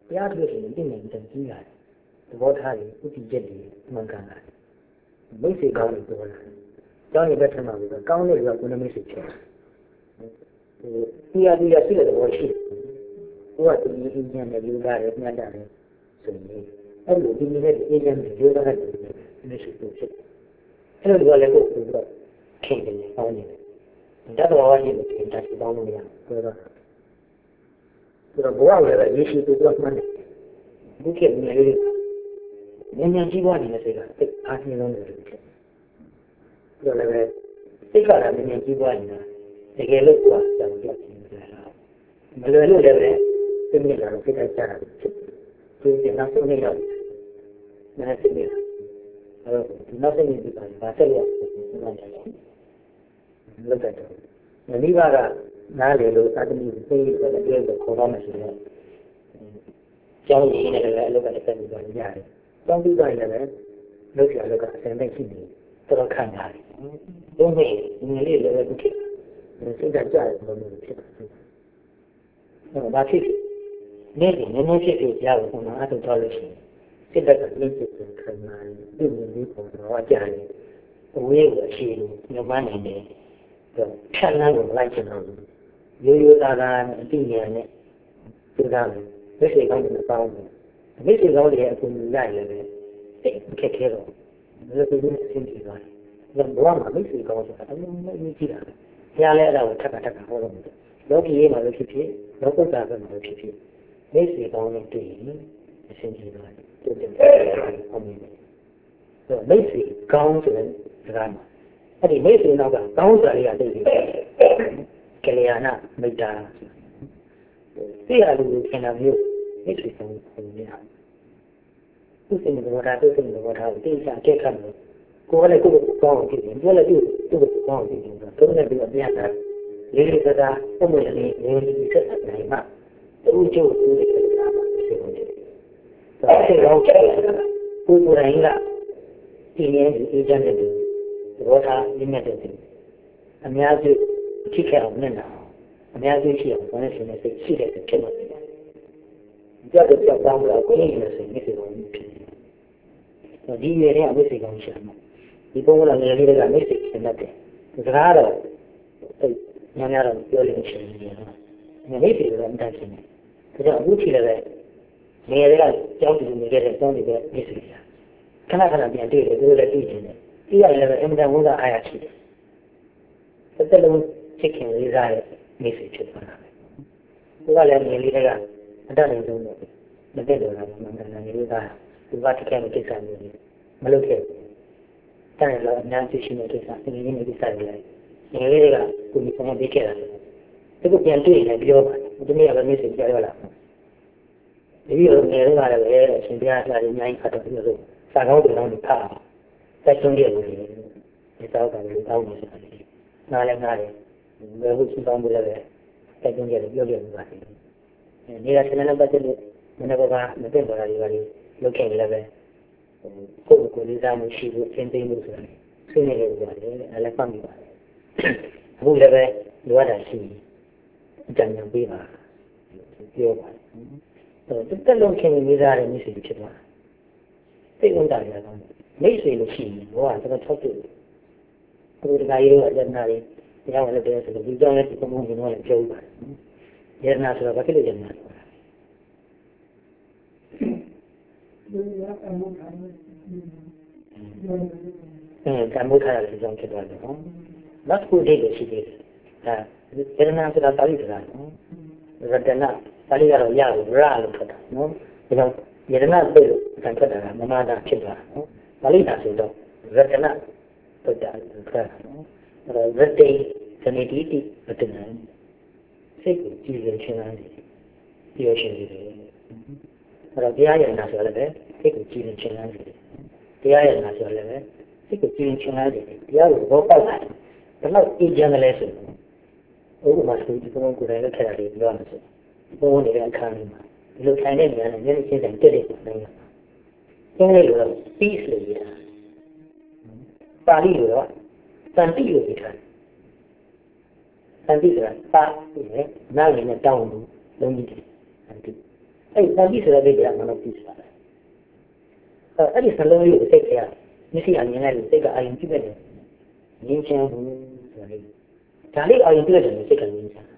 တရားထုတ်ရှင်တည်နေတယ်ကြီးရတယ်သဘောထားရင်ဥတည်ချက်တွေမှန်ကန်တာမိတ်ဆွေကောင်းတွေပြောတာကျောင်းရတဲ့ထက်မှပဲကောင်းတဲ့လူကကိုယ်နဲ့မိတ်ဆွေဖြစ်တယ်ဒီအရှိတဲ့သဘောရှိတယ်ကိုကဒီအင်းကျန်တဲ့လူသားတွေညှက်တာတယ်ဆိုရင်အဲ့လိုဒီနေ့အင်းကျန်တဲ့လူသားတွေမိတ်ဆွေဖြစ်တယ်အဲ့လိုလူကလည်းကိုယ်ကခင်တယ်ကောင်းတယ်တတ်တော်ရှိတယ်တတ်ရှိကောင်းလို့မရဘူးဆိုတော့ဘဝလည်းပဲရရှိသူကမှန်းတယ်ဒီခေတ်မှာလေဉာဏ်ကြီးပွားနေတဲ့စိတ်ကသိအားကြီးလုံးတယ်လို့ဖြစ်တယ်။ဒါလည်းစိတ်ကလည်းဉာဏ်ကြီးပွားနေတာတကယ်လို့ကကြောင်ကြည့်နေတာမလွယ်လို့လည်းပဲသိနေကြတော့စိတ်ကကြတာဖြစ်တယ်။ဒီနောက်ဆုံးနေတော့နားသိနေတာ။အဲဒီနောက်ဆုံးနေပြီပါဆက်ရအောင်လုပ်တယ်။မိဘကနားလေလို့အတ္တမိသိတယ်ပြောလို့ခေါ်တော့မှရှိတယ်။ကျောင်းကြီးနဲ့လည်းအလုပ်ကလည်းဆက်ပြီးတော့ရတယ်။ကျောင်းပြီးတော့လည်းလုပ်ရလို့ကအစင်သိရှိနေတော်ခံရတယ်။ဘုံမေငွေလေးလည်းဖြစ်စိတ်ဓာတ်ကြတယ်ဘုံမျိုးဖြစ်တယ်။ဘာဖြစ်နေလဲနည်းနည်းဖြစ်ဖြစ်ကြားလို့ကတော့အတူတော်လို့ရှိရင်စိတ်ဓာတ်ကလေးဖြစ်ဖြစ်ခံနိုင်ဒီလိုလေးပုံတော့ကြားတယ်။ဝေးကိုရှိလို့ညမနိုင်တယ်။ဖြတ်လန်းကိုလိုက်ချင်တော့ရိုးရိုးသားသားနဲ့အတိအကျနဲ့သူကလည်းမိတ်ဆွေကောင်းတွေပေါင်းတယ်မိတ်ဆွေကောင်းတွေအကူအညီရရင်လည်းခက်ခဲတော့လည်းသူတို့အဆင်ပြေသွားတယ်ဘဝမှာမိတ်ဆွေကောင်းဆိုတာအမှန်မှန်ကြီးတာဘုရားလည်းအဲ့ဒါကိုထပ်ထပ်ဟောလို့လောကီရေးမှာလည်းဖြစ်ဖြစ်လောကုတ္တရာဘက်မှာလည်းဖြစ်ဖြစ်မိတ်ဆွေကောင်းနဲ့တွေ့ရင်အဆင်ပြေသွားတယ်တူတယ်ဟုတ်ပြီမိတ်ဆွေကောင်းဆိုတဲ့စကားမှာအဲ့ဒီမိတ်ဆွေနောက်ကကောင်းစားရတဲ့ကလျာဏမိတ်တာသိရလို့ခင်ဗျာမျိုးမိတ်ဆွေဆောင်ပုံနေတာသူစိတ်နဲ့ဘောထားသူစိတ်နဲ့ဘောထားကိုသိချအကဲခတ်လို့ကိုယ်ကလည်းကိုယ်ကိုကောင်းအောင်ကြည့်တယ်သူကလည်းသူ့ကိုကောင်းအောင်ကြည့်တယ်သူနဲ့ပြီးတော့ပြန်တာလေးလေးစားစားပုံမှန်လေးလေးဆက်ဆက်နိုင်မှသူ့ကျိုးသူ့ရဲ့ကံမှာဖြစ်နေတယ်ဒါစိတ်ကောင်းကြတယ်ကိုယ်ကိုယ်တိုင်ကဒီနေ့ဒီကြတဲ့သူဘောထားနည်းနဲ့တည်းအများစုထိခိုက်အောင်နဲ့နာအများစုရှိအောင်ဘာနဲ့ရှင်နေစိတ်ရှိတဲ့ဖြစ်လို့တယ်။ကြတဲ့ကြောက်တောင်းတာကိုင်းနေစေနေစေတော့ဖြစ်တယ်။ဒီရတဲ့အမိတ်စိတ်ကောင်းရှာမှာဒီပုံကလည်းငယ်လေးတွေကမိတ်စိတ်ရှင်တတ်တယ်။စကားတော့ညံ့တော့ပြောလို့ရှိရင်မိတ်စိတ်ကတော့အတတ်ရှင်တယ်။ဒါကြောင့်အခုထိလည်းပဲငယ်တွေကကြောင်းတူနေခဲ့တဲ့ကြောင်းတွေကမိတ်စိတ်ရှာခဏခဏပြန်တွေ့တယ်သူတို့လည်းတွေ့နေတယ်။ပြီးရတယ်လည်းအင်မတန်ဝန်စားအားရရှိတယ်။တစ်သက်လုံးချစ်ခင်လေးစားတဲ့မိတ်ဆွေဖြစ်သွားတာပဲ။သူကလည်းငယ်လေးတွေကအတတ်နိုင်ဆုံးနဲ့မတက်တော့တာမှန်တယ်ငယ်လေးကသူကတစ်ခါမှကိစ္စမျိုးတွေမလုပ်ခဲ့ဘူး။တန်လည်းအများကြီးရှိနေတဲ့ကိစ္စငယ်လေးတွေကိစ္စတွေလည်းငယ်လေးတွေကကိုယ်ကြီးဆောင်ပေးခဲ့တာလေ။သူကပြန်တွေ့ရင်လည်းပြောပါတယ်။ဒီနေ့ကလည်းမိတ်ဆွေပြောရလာတယ်။ဒီလိုငယ်လေးကလည်းပဲအရှင်ဘုရားလာရင်အများကြီးဖတ်တော့ပြီးတော့စာကောင်းတွေတော့ဖတ်အောင်တိုက်တွန်းခဲ့လို့ဒီသောက်ကလည်းတောင်းနေတယ်။နားလည်းနားတယ်။ဘယ်လိုရှိကောင်းမလဲပဲတိုက်တွန်းကြတယ်ပြောပြနေပါတယ်။နေရာဆင်းရဲပတ်သက်လို့မနေ့ကမသိတော့တာတွေလုပ်ခဲ့တယ်လည်းပဲကိုယ်ကိုယ်လေးစားမှုရှိလို့သင်သိမှုဆိုတာဆွေးနွေးလို့ရတယ်အဲ့လည်းဖတ်မိပါတယ်။အခုလည်းပဲလိုအပ်တာရှိအကြံဉာဏ်ပေးပါပြောပါတယ်။တက်လုံးခင်နေစားတဲ့မိတ်ဆွေဖြစ်သွားသိဝန်တာရတော့မိတ်ဆွေလို့ရှိရင်ဘောကတော့ထောက်တယ်။အခုဒီကရေးတော့အကျဉ်းသားတွေညောင်းလည်းတဲ့ဆိုတော့ဒီကြောင့်လည်းဒီကုန်းကုန်းကတော့လည်းပြောပါတယ်။ယရနာဆိုတော့ဘာဖြစ်လို့ယရနာလဲ။ကံမိုးထားရတယ်ကြောင့်ဖြစ်သွားတယ်နော်။နောက်တစ်ခုလေးရှိသေးတယ်။ဒါယရနာဆိုတာပါဠိစကားနော်။ရတနာပါဠိကတော့ရလို့ရလို့ထွက်တာနော်။ဒါကြောင့်ယရနာပြေလို့ကံထွက်တာကမမတာဖြစ်သွားတာနော်။ပါဠိတာဆိုတော့ရတနာထွက်တာထွက်တာနော်။အဲ့တော့ရတေဇနေတိတိမတင်နိုင်စိတ်ကိုကြည်လင်ခြင်းလားပြောရှင်နေတယ်အဲ့တော့တရားရည်နာဆိုလည်းပဲစိတ်ကိုကြည်လင်ခြင်းလားတရားရည်နာဆိုလည်းပဲစိတ်ကိုကြည်လင်ခြင်းလားတရားကိုဘောပေါက်လာဘယ်တော့အေးချမ်းတယ်လဲဆိုဥပမာဆိုဒီကုန်းကိုယ်တိုင်လက်ထက်တာတွေပြောရမယ်ဆိုဘုံနေတဲ့အခါမှာဒီလိုထိုင်တဲ့နေရာနဲ့မျက်နှာချင်းဆိုင်တက်တဲ့နိုင်ငံအင်္ဂလိပ်လိုတော့ peace လို့ရေးတာပါဠိလိုတော့တန်တိလို့ရေးထားတန်တိဆိုတာပါနဲ့နားရည်နဲ့တောင်းလို့လုံးကြီးတယ်တန်တိအဲ့တန်တိဆိုတဲ့ဒိဋ္ဌိကမနောတိဆိုတာအဲ့ဒီစလုံးလေးကိုစိတ်ကမျက်စိအမြင်လိုက်လို့စိတ်ကအာရုံပြုတ်တယ်ငြင်းချမ်းဘူးဆိုတဲ့ဒါလေးအာရုံပြုတ်တယ်စိတ်ကငြင်းချမ်း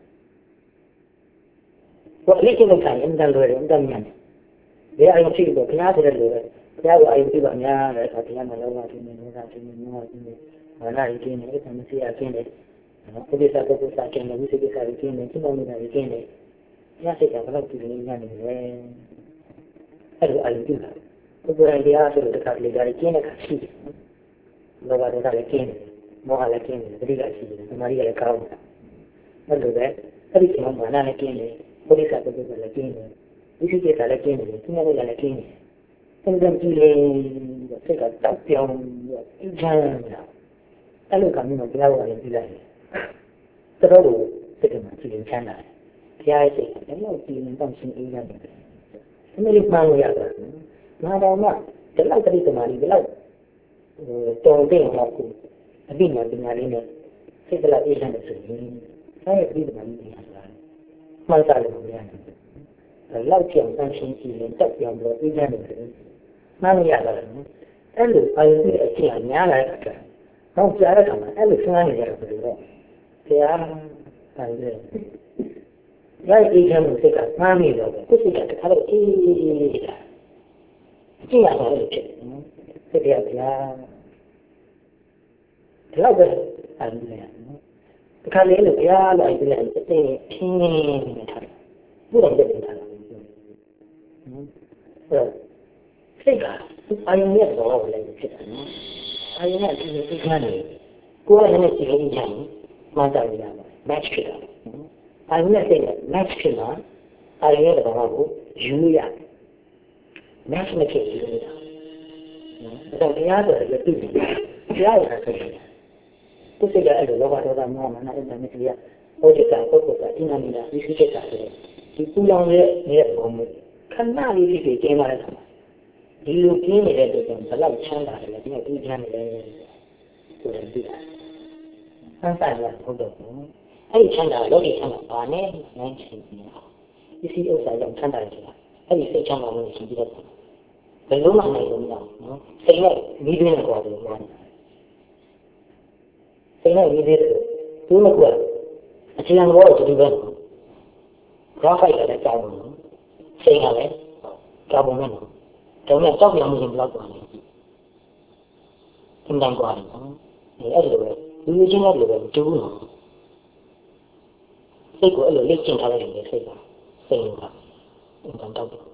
ဘာလေးကိစ္စဆိုင်အင်တန်လွယ်တယ်အင်တန်မြန်တယ်ဘယ်အာရုံရှိတော့ဘုရားဆိုတဲ့လူပဲဘုရားကိုအာရုံပြုတော့အများတယ်ဆိုတော့ဘုရားမလောကခြင်းနဲ့မေဃခြင်းနဲ့မောဟခြင်းနဲ့ဘာသာရေးခြင်းနဲ့အဲ့ဒါမရှိရခြင်းနဲ့ပုရိသပုဂ္ဂိုလ်စာခြင်းနဲ့ဝိသေကိစ္စရေးခြင်းနဲ့စိတ်တော်နေတာရေးခြင်းနဲ့ဘုရားစိတ်ကဘယ်လောက်ကြည်နေညံ့နေလဲအဲ့လိုအာရုံပြုတာဘုရားတရားဆိုတဲ့တခါလေဒါကြီးကျင်းတဲ့ခါရှိတယ်။လောဘဒေါသလည်းကျင်းတယ်။မောဟလည်းကျင်းတယ်။ပဋိက္ခရှိတယ်။သမာဓိကလည်းကောင်းတယ်။အဲ့လိုပဲအဲ့ဒီချိန်မှာမာနလည်းကျင်းတယ်။ပုရိသပုဂ္ဂိုလ်ကလည်းကျင်းတယ်။ဝိသိကိစ္စလည်းကျင်းတယ်။သူများလည်းကျင်းတယ်။အဲ့ဒါကြည့်လေစိတ်ကတောက်ပြောင်းပြီးချမ်းသာ။အဲ့လိုကမျိုးမှတရားဝင်ကြည့်လိုက်တယ်။တော်တော်စိတ်ကမှကြည်ချမ်းသာတယ်။ဘုရားရဲ့စိတ်ကလည်းတော့ကြည်နေတော့ရှင်းအေးရတယ်။ဒီလိုမှန်းလို့ရတယ်။မာတော်မှဒီလောက်တတိသမารီဒီလောက်တုံတဲ့ဟောကိုအတိညာပညာလေးနဲ့စိတ်ကလေးအေးချမ်းတယ်ဆိုရင်အဲ့ဒီတတိသမารီညာဆိုတာမှန်တယ်လို့ပြောရတယ်။လောက်ကျန်တန်းရှင်းကြည့်ရင်တက်ပြောင်းလို့အေးချမ်းတယ်ဆိုရင်မှန်ရတာလေ။အဲ့လိုအာရုံနဲ့အကျင့်အများလာတဲ့အခါတော့ကြားရတာမှအဲ့လိုစဉ်းစားနေကြတယ်ဆိုတော့ဘုရားအဲ့ဒါရိုက်အေးချမ်းမှုစိတ်ကမှန်းနေတော့ကိုယ်စိတ်ကတခါတော့အေးလာကြည့်ရတယ်လို့ဖြစ်တယ်နော်စိတ်ကဗျာဒီလောက်ပဲအဲ့ဒီလေနော်တခါလေလို့ဗျာလို့အဲ့ဒီလေအသိချင်းနေထားတယ်ဘုရားပြည့်ထားတယ်နော်စိတ်ကအာယုံရဲ့တော့လည်းဖြစ်တယ်နော်အာယုံရဲ့ဒီစိတ်ကနေကိုယ်နဲ့ကြည့်ရင်ကြားမှန်းတယ်ရမယ် match ဖြစ်တယ်အာယုံနဲ့စိတ်နဲ့ match ဖြစ်မှာအာယုံရဲ့တော့ကိုယူရ match မဖြစ်ဘူးအဲ့တော့တရားဆိုရင်ပြည့်တယ်တရားရတာဆိုရင်သူစိတ်ကအဲ့လိုလောဘဒေါသမောဟမာနအဲ့ဒါမျိုးကြီးဟောတဲ့ပုဂ္ဂိုလ်ကအင်းနာမီနာဒီစိတ်ကဆိုရင်ဒီပူလောင်ရဲ့ဘုံမျိုးခဏလေးလေးကျင်းလာတဲ့အခါဒီလိုကျင်းနေတဲ့အတွက်ကြောင့်ဘယ်လောက်ချမ်းသာတယ်လဲဒီကပြီးချမ်းတယ်ဆိုရင်ဒီဆန်းဆိုင်ရဟုတ်တော့အဲ့ဒီချမ်းသာလောကီချမ်းသာဘာနဲ့နိုင်ချင်တယ်ဒီစီဥစ္စာကြောင့်ချမ်းသာတယ်ဆိုတာအဲ့ဒီစိတ်ချမ်းသာမှုရှိပြီးတော့ဘယ်လိုမှနိုင်လို့မရဘူးနော်စိတ်နဲ့မိသွင်းနေကြတယ်လို့ပြောတယ်စိတ်နဲ့မိသေးတယ်သူ့မကွာအခြေခံဘောတူတူပဲ graphite ကလည်းကြောက်လို့စိတ်ကလည်းကြောက်ပုံနဲ့နော်ဒါနဲ့ကြောက်ပြောင်းမှုရင်ဘယ်လောက်ကွာလဲအင်တန်ကွာတယ်နော်အဲ့ဒီလိုပဲလူချင်းကလည်းပဲမတူဘူးနော်စိတ်ကိုအဲ့လိုလေ့ကျင့်ထားလိုက်ရင်စိတ်ကအင်တန်တောက်တယ်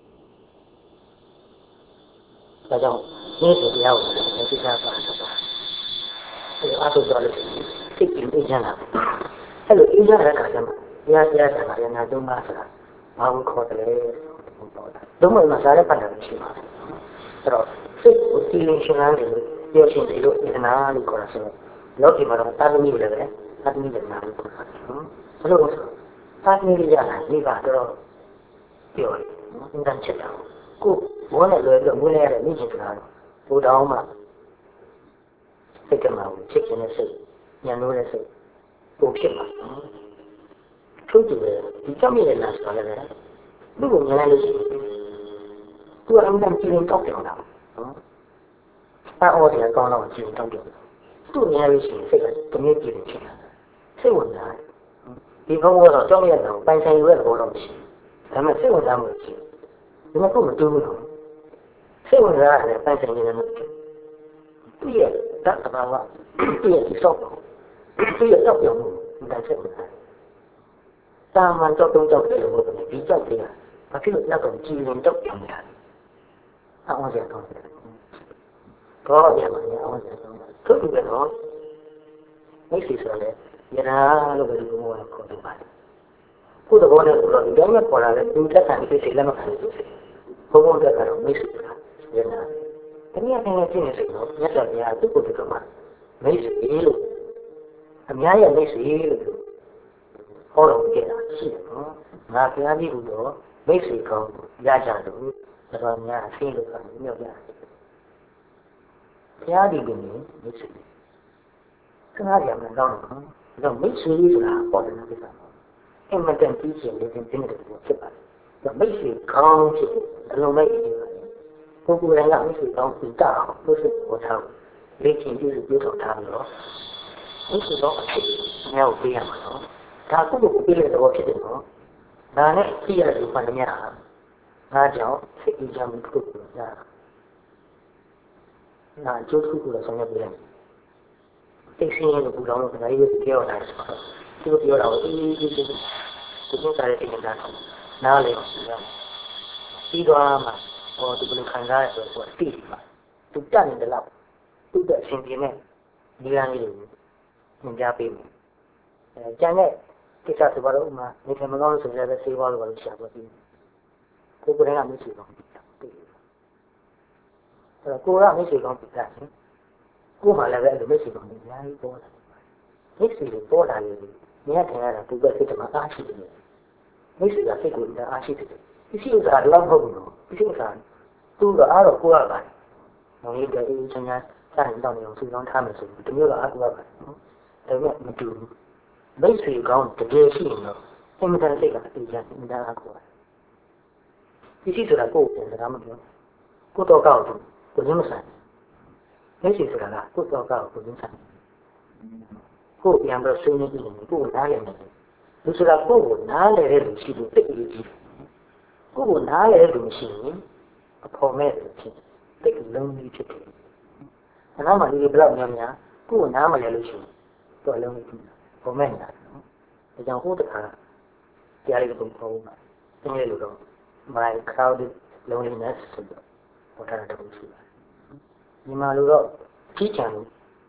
ဒါကြောင့်ဒီလိုတရားကိုသိချာပါဆိုတာအဲ့လိုအားထုတ်ကြလို့စိတ်ကြည်အေးချမ်းလာတယ်အဲ့လိုအေးချမ်းတဲ့အခါကျမှတရားဆံတာရနာသုံးပါဆိုတာဘာလို့ခေါ်တယ်လဲသုံးပါမှာစားရပတ်တယ်ရှိပါတယ်အဲ့တော့စိတ်ကိုတည်လို့ရှင်လာတယ်ပြောရှင်တယ်လို့အနာလို့ခေါ်တာဆိုတော့လောကီမှာတော့တာသမီလည်းပဲတာသမီလည်းနာလို့ခေါ်တာဘယ်လိုလဲတာသမီလေးရတာဒီကတော့ပြောတယ်အင်တန်ချက်တာကိုဘိုးနဲ့လွယ်ပြီးတော့မွေးလိုက်ရတဲ့မိခင်ကတော့ဘိုးတောင်းမှစိတ်ကမှချစ်ခင်တဲ့စိတ်ညံလို့တဲ့စိတ်ပုံဖြစ်မှာထို့တူပဲဒီကြောင့်မြင်လာဆိုတော့လည်းသူ့ကိုမြင်လိုက်လို့ရှိရင်သူကအမှန်ကြည့်ရင်တောက်ပြောင်းတာအော်ဒီကောင်းတော့ကြည့်ရင်တောက်ပြောင်းသူ့မြင်လို့ရှိရင်စိတ်ကတမျိုးကြည့်နေချင်တာစိတ်ဝင်စားဒီဘုံကတော့ကြောက်ရတဲ့ပိုင်ဆိုင်ရွယ်တဲ့ဘောတော့မရှိဒါပေမဲ့စိတ်ဝင်စားမှုရှိဒီမှာကိုမတူဘူးနော်စိတ်ဝင်စားရတယ်ပိုင်ဆိုင်နေတယ်သူရဲ့တတ်တာကသူရဲ့စောက်သူရဲ့တောက်ပြောင်းမှုဒါချက်နေတာတာမန်ကြောက်တုံးကြောက်တယ်လို့ဒီကြောက်တယ်ဘာဖြစ်လို့တော့ကြည်ရင်တောက်ပြောင်းနေတာအောင်စရာတော့တယ်တော့ရမှာအောင်စရာတော့သူ့ပဲနော်မိတ်ဆွေဆိုလည်းရနာလို့ပဲဒီလိုမျိုးခေါ်တယ်ပါတယ်ကိုယ်တော်နဲ့ကိုယ်တော်ဒီတော့ပေါ်လာတဲ့သူတက်ဆန်ပြီးစိတ်လက်မခံဘူးဘုံဘုံတက်ကတော့မိတ်ဆွေရနာတနည်းအားဖြင့်ကြည့်နေစိတ်တော့မြတ်စွာဘုရားသူ့ကိုယ်တော်မှာမိတ်ဆွေလို့အများရဲ့မိတ်ဆွေလို့ဟောတော်မူခဲ့တာရှိတယ်နော်ငါဘုရားကြီးဟူသောမိတ်ဆွေကောင်းရကြလို့တော်များအသိလို့ဆိုမြောက်ကြဘုရားဒီကနေ့မိတ်ဆွေခဏရမယ်တော့တော့မိတ်ဆွေဆိုတာပေါ်တယ်နော်ဒီကအင်မတန်ကြီးကျယ်တဲ့တင်းတဲ့ကိုဖြစ်ပါတယ်မိတ်ဆွေကောင်းဖြစ်အလုံးလိုက်နေပါတယ်ကိုကိုယ်တိုင်ကမိတ်ဆွေကောင်းပြီးတာအောင်လို့ဆိုပေါ်ထားလေ့ကျင့်ပြုထုတ်ထားပြီးတော့မိတ်ဆွေကောင်းအဖြစ်မြောက်ပေးရမှာနော်ဒါကိုကိုပေးတဲ့သဘောဖြစ်တယ်နော်ဒါနဲ့ကြည့်ရတဲ့ဘာလဲများငါကြောင့်စိတ်ကြမ်းမှုထုတ်လို့ရနာကျိုးထုတ်လို့ဆောင်ရွက်ပေးတယ်သိစင်းရဲ့ဘူတော်လို့ခဏလေးပြောတာသူပြောတာကိုအေးကိုစားတဲ့တင်တာနားလေပြီးတော့မှဟောဒီလိုခံစားရဆိုတော့တိပါသူတက်နေတယ်လို့သူ့တဲ့အရှင်ပြင်းနဲ့ဒီရန်လေးကိုမြင်ကြပေးမယ်ကျန်တဲ့ကိစ္စဆိုတော့ဥမာနေထိုင်မကောင်းဆိုလည်းပဲဆေးဝါးလိုပါလို့ရှာဖို့ပြီးကိုယ်ကလည်းမရှိတော့ဘူးတိအဲ့တော့ကိုကမရှိကောင်းပြီလားကိုမှလည်းပဲအဲ့လိုမရှိကောင်းပြီအများကြီးပေါ်လာမရှိလို့ပေါ်လာရင်မြင်ထင်ရတာသူကစိတ်ကမှအားရှိတယ်မရှိတာစိတ်ကိုအားရှိတယ်ဒီစိတ်ကတော့မဟုတ်ဘူးဒီစိတ်ကသူကအားတော့ကိုရပါတယ်။ငွေတည်းချင်းချင်းစရင်တော့နေအောင်စုဆောင်းထားမယ်ဆိုပြီးဒီမျိုးကအားကိုရပါတယ်နော်။ဒါပေမဲ့မတူဘူး။မိတ်ဆွေကောင်းတကယ်ရှိရင်တော့အင်မတန်စိတ်ကအပြည့်အစုံအားကိုရတယ်။ဒီစိတ်ဆိုတာကိုယ်ပြန်စကားမပြော။ကိုယ်တော့ကောက်သူကိုရင်းမဆိုင်။မိတ်ဆွေဆိုတာကကိုယ်တော့ကောက်ကိုရင်းဆိုင်။ကိုယ်ပြန်ပြီးဆွေးနွေးပြီးကိုယ်နားလည်နေတယ်။လူဆိုတာကိုယ်ကိုနားလည်တဲ့လူရှိလို့တိတ်ပြီးကြီး။ကိုယ်ကိုနားလည်တဲ့လူမရှိရင်အဖို့မဲ့ဖြစ်တိတ်လုံးကြီးဖြစ်တယ်။အနားမှာဒီဘလောက်များများကိုယ်နားမလဲလို့ရှိရင်တော့လုံးကြီးဖြစ်တယ်။ဖို့မဲ့နေတာ။ဒါကြောင့်ဟိုတခါကြားရတဲ့ပုံပေါ်မှာသင်ရလို့တော့ my crowded loneliness ဆိုတော့ပေါ်ထားတဲ့ပုံရှိပါတယ်။ဒီမှာလို့တော့ကြီးချမ်းလို့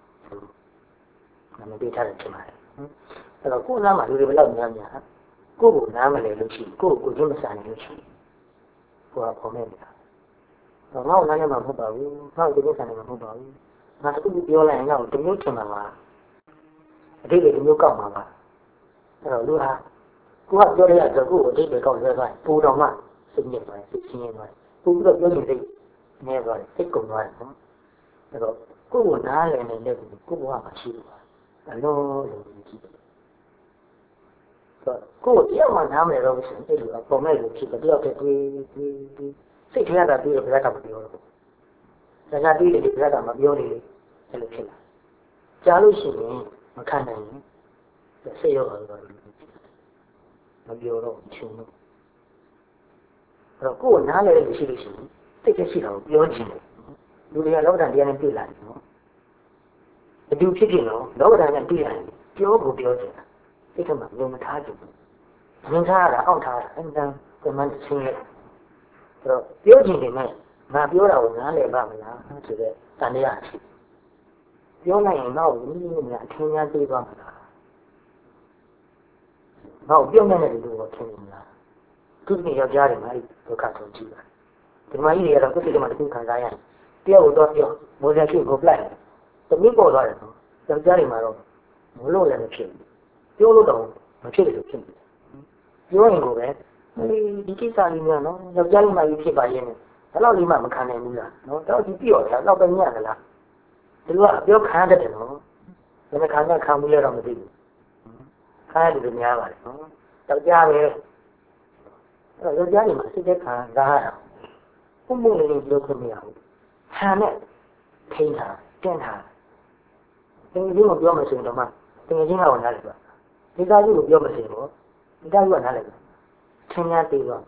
နာမည်ပေးထားတယ်ဖြစ်ပါတယ်။အဲ့တော့ကိုယ်နားမှာလူတွေဘလောက်များများကိုယ်ကိုနားမလဲလို့ရှိရင်ကိုယ်ကိုရင်းမစားနိုင်လို့ရှိရင်ကိုယ်ကဖို့မဲ့နေတာ။ငါ့ကိုနားလည်းမဟုတ်ပါဘူး။ငါ့ကိုဒီဆိုင်လည်းမဟုတ်ပါဘူး။ငါတခုပြောလိုက်ရင်ငါ့ကိုတမျိုးထင်မှာပါ။အတိတ်ကတမျိုးကောက်မှာပါ။အဲ့တော့လူဟာကိုကပြောရတဲ့ကိုကိုအတိတ်ကောက်ဆွဲသွားပူတော်မှစိတ်ညစ်သွားတယ်စိတ်ချင်းရသွားတယ်။ပူပြီးတော့ပြောရင်စိတ်နေသွားတယ်စိတ်ကုန်သွားတယ်နော်။အဲ့တော့ကိုကိုနားလည်းနေတဲ့ကိုဘဝမှာရှိလို့ပါ။အလုံးလုံးကြည့်တယ်။ကိုယ်တရားမှနားမလဲတော့ဘူးအဲ့လိုပုံမဲ့လို့ဖြစ်တယ်တယောက်တည်းတွေးစိတ်ထဲကတွေးတော့ဘယ်ကမှမပြောတော့ဘူး။ဒါကတွေးတယ်ဘယ်ကမှမပြောနေလေအဲ့လိုဖြစ်လာ။ကြားလို့ရှိရင်မခံနိုင်ဘူး။စိတ်ရောတော့မပြောတော့ချင်းလို့အဲ့တော့ကိုယ်နားလဲလို့ရှိလို့ရှိရင်စိတ်ကရှိတာကိုပြောချင်တယ်။လူတွေကလောကဓာတ်တရားနဲ့တွေ့လာတယ်နော်။အတူဖြစ်ဖြစ်နော်လောကဓာတ်နဲ့တွေ့ရတယ်ပြောဖို့ပြောချင်တာစိတ်ကမှလုံမထားကြဘူး။ငင်းထားတာအောက်ထားတာအမှန်တန်ကမှန်းချင်းရဲ့အဲ့တော့ပြောချင်တယ်နဲ့ငါပြောတာကိုနားလည်ပါမလားဆိုတဲ့တန်တရားရှိပြောလိုက်ရင်တော့ဒီလိုမျိုးအထင်များသေးသွားမှာလားငါ့ကိုပြောနေတယ်လို့ထင်နေလားသူ့နေ့ယောက်ျားတွေမှာဒုက္ခဆုံးကြည့်ပါဒီမကြီးတွေကတော့ကိုယ်စိတ်ကမှတစ်ခုခံစားရတယ်တယောက်တော့ပြောမိုးစက်ရှိကိုပလိုက်တမင်းပေါ်သွားတယ်နော်ယောက်ျားတွေမှာတော့မလို့လည်းမဖြစ်ဘူးပြောလို့တော့မဖြစ်လို့ဖြစ်တယ်ပြောရင်ကိုပဲဒီကိစ္စလေးများနော်ယောက်ျားလေးမှကြီးဖြစ်ပါရဲ့နဲ့ဘယ်လောက်လေးမှမခံနိုင်ဘူးလားနော်တော့ဒီပြော့တယ်တော့ပဲညံ့သလားဒီလိုကပြောခံရတယ်နော်ဘယ်နှခါမှခံမှုလဲတော့မသိဘူးခံရတယ်လို့များပါတယ်နော်ယောက်ျားပဲအဲ့တော့ယောက်ျားလေးမှစိတ်သက်ခံစားရအောင်ဘုံဘုံလေးပြောခွင့်မရဘူးဟန်နဲ့ထိန်းတာတင်းတာတကယ်ကြီးမပြောမှဆိုရင်တော့မှတကယ်ကြီးကတော့နားလည်ပါဒီသားကြီးကိုပြောမှဆိုရင်တော့ဒီသားကြီးကနားလည်ပါထင်များသေးတော့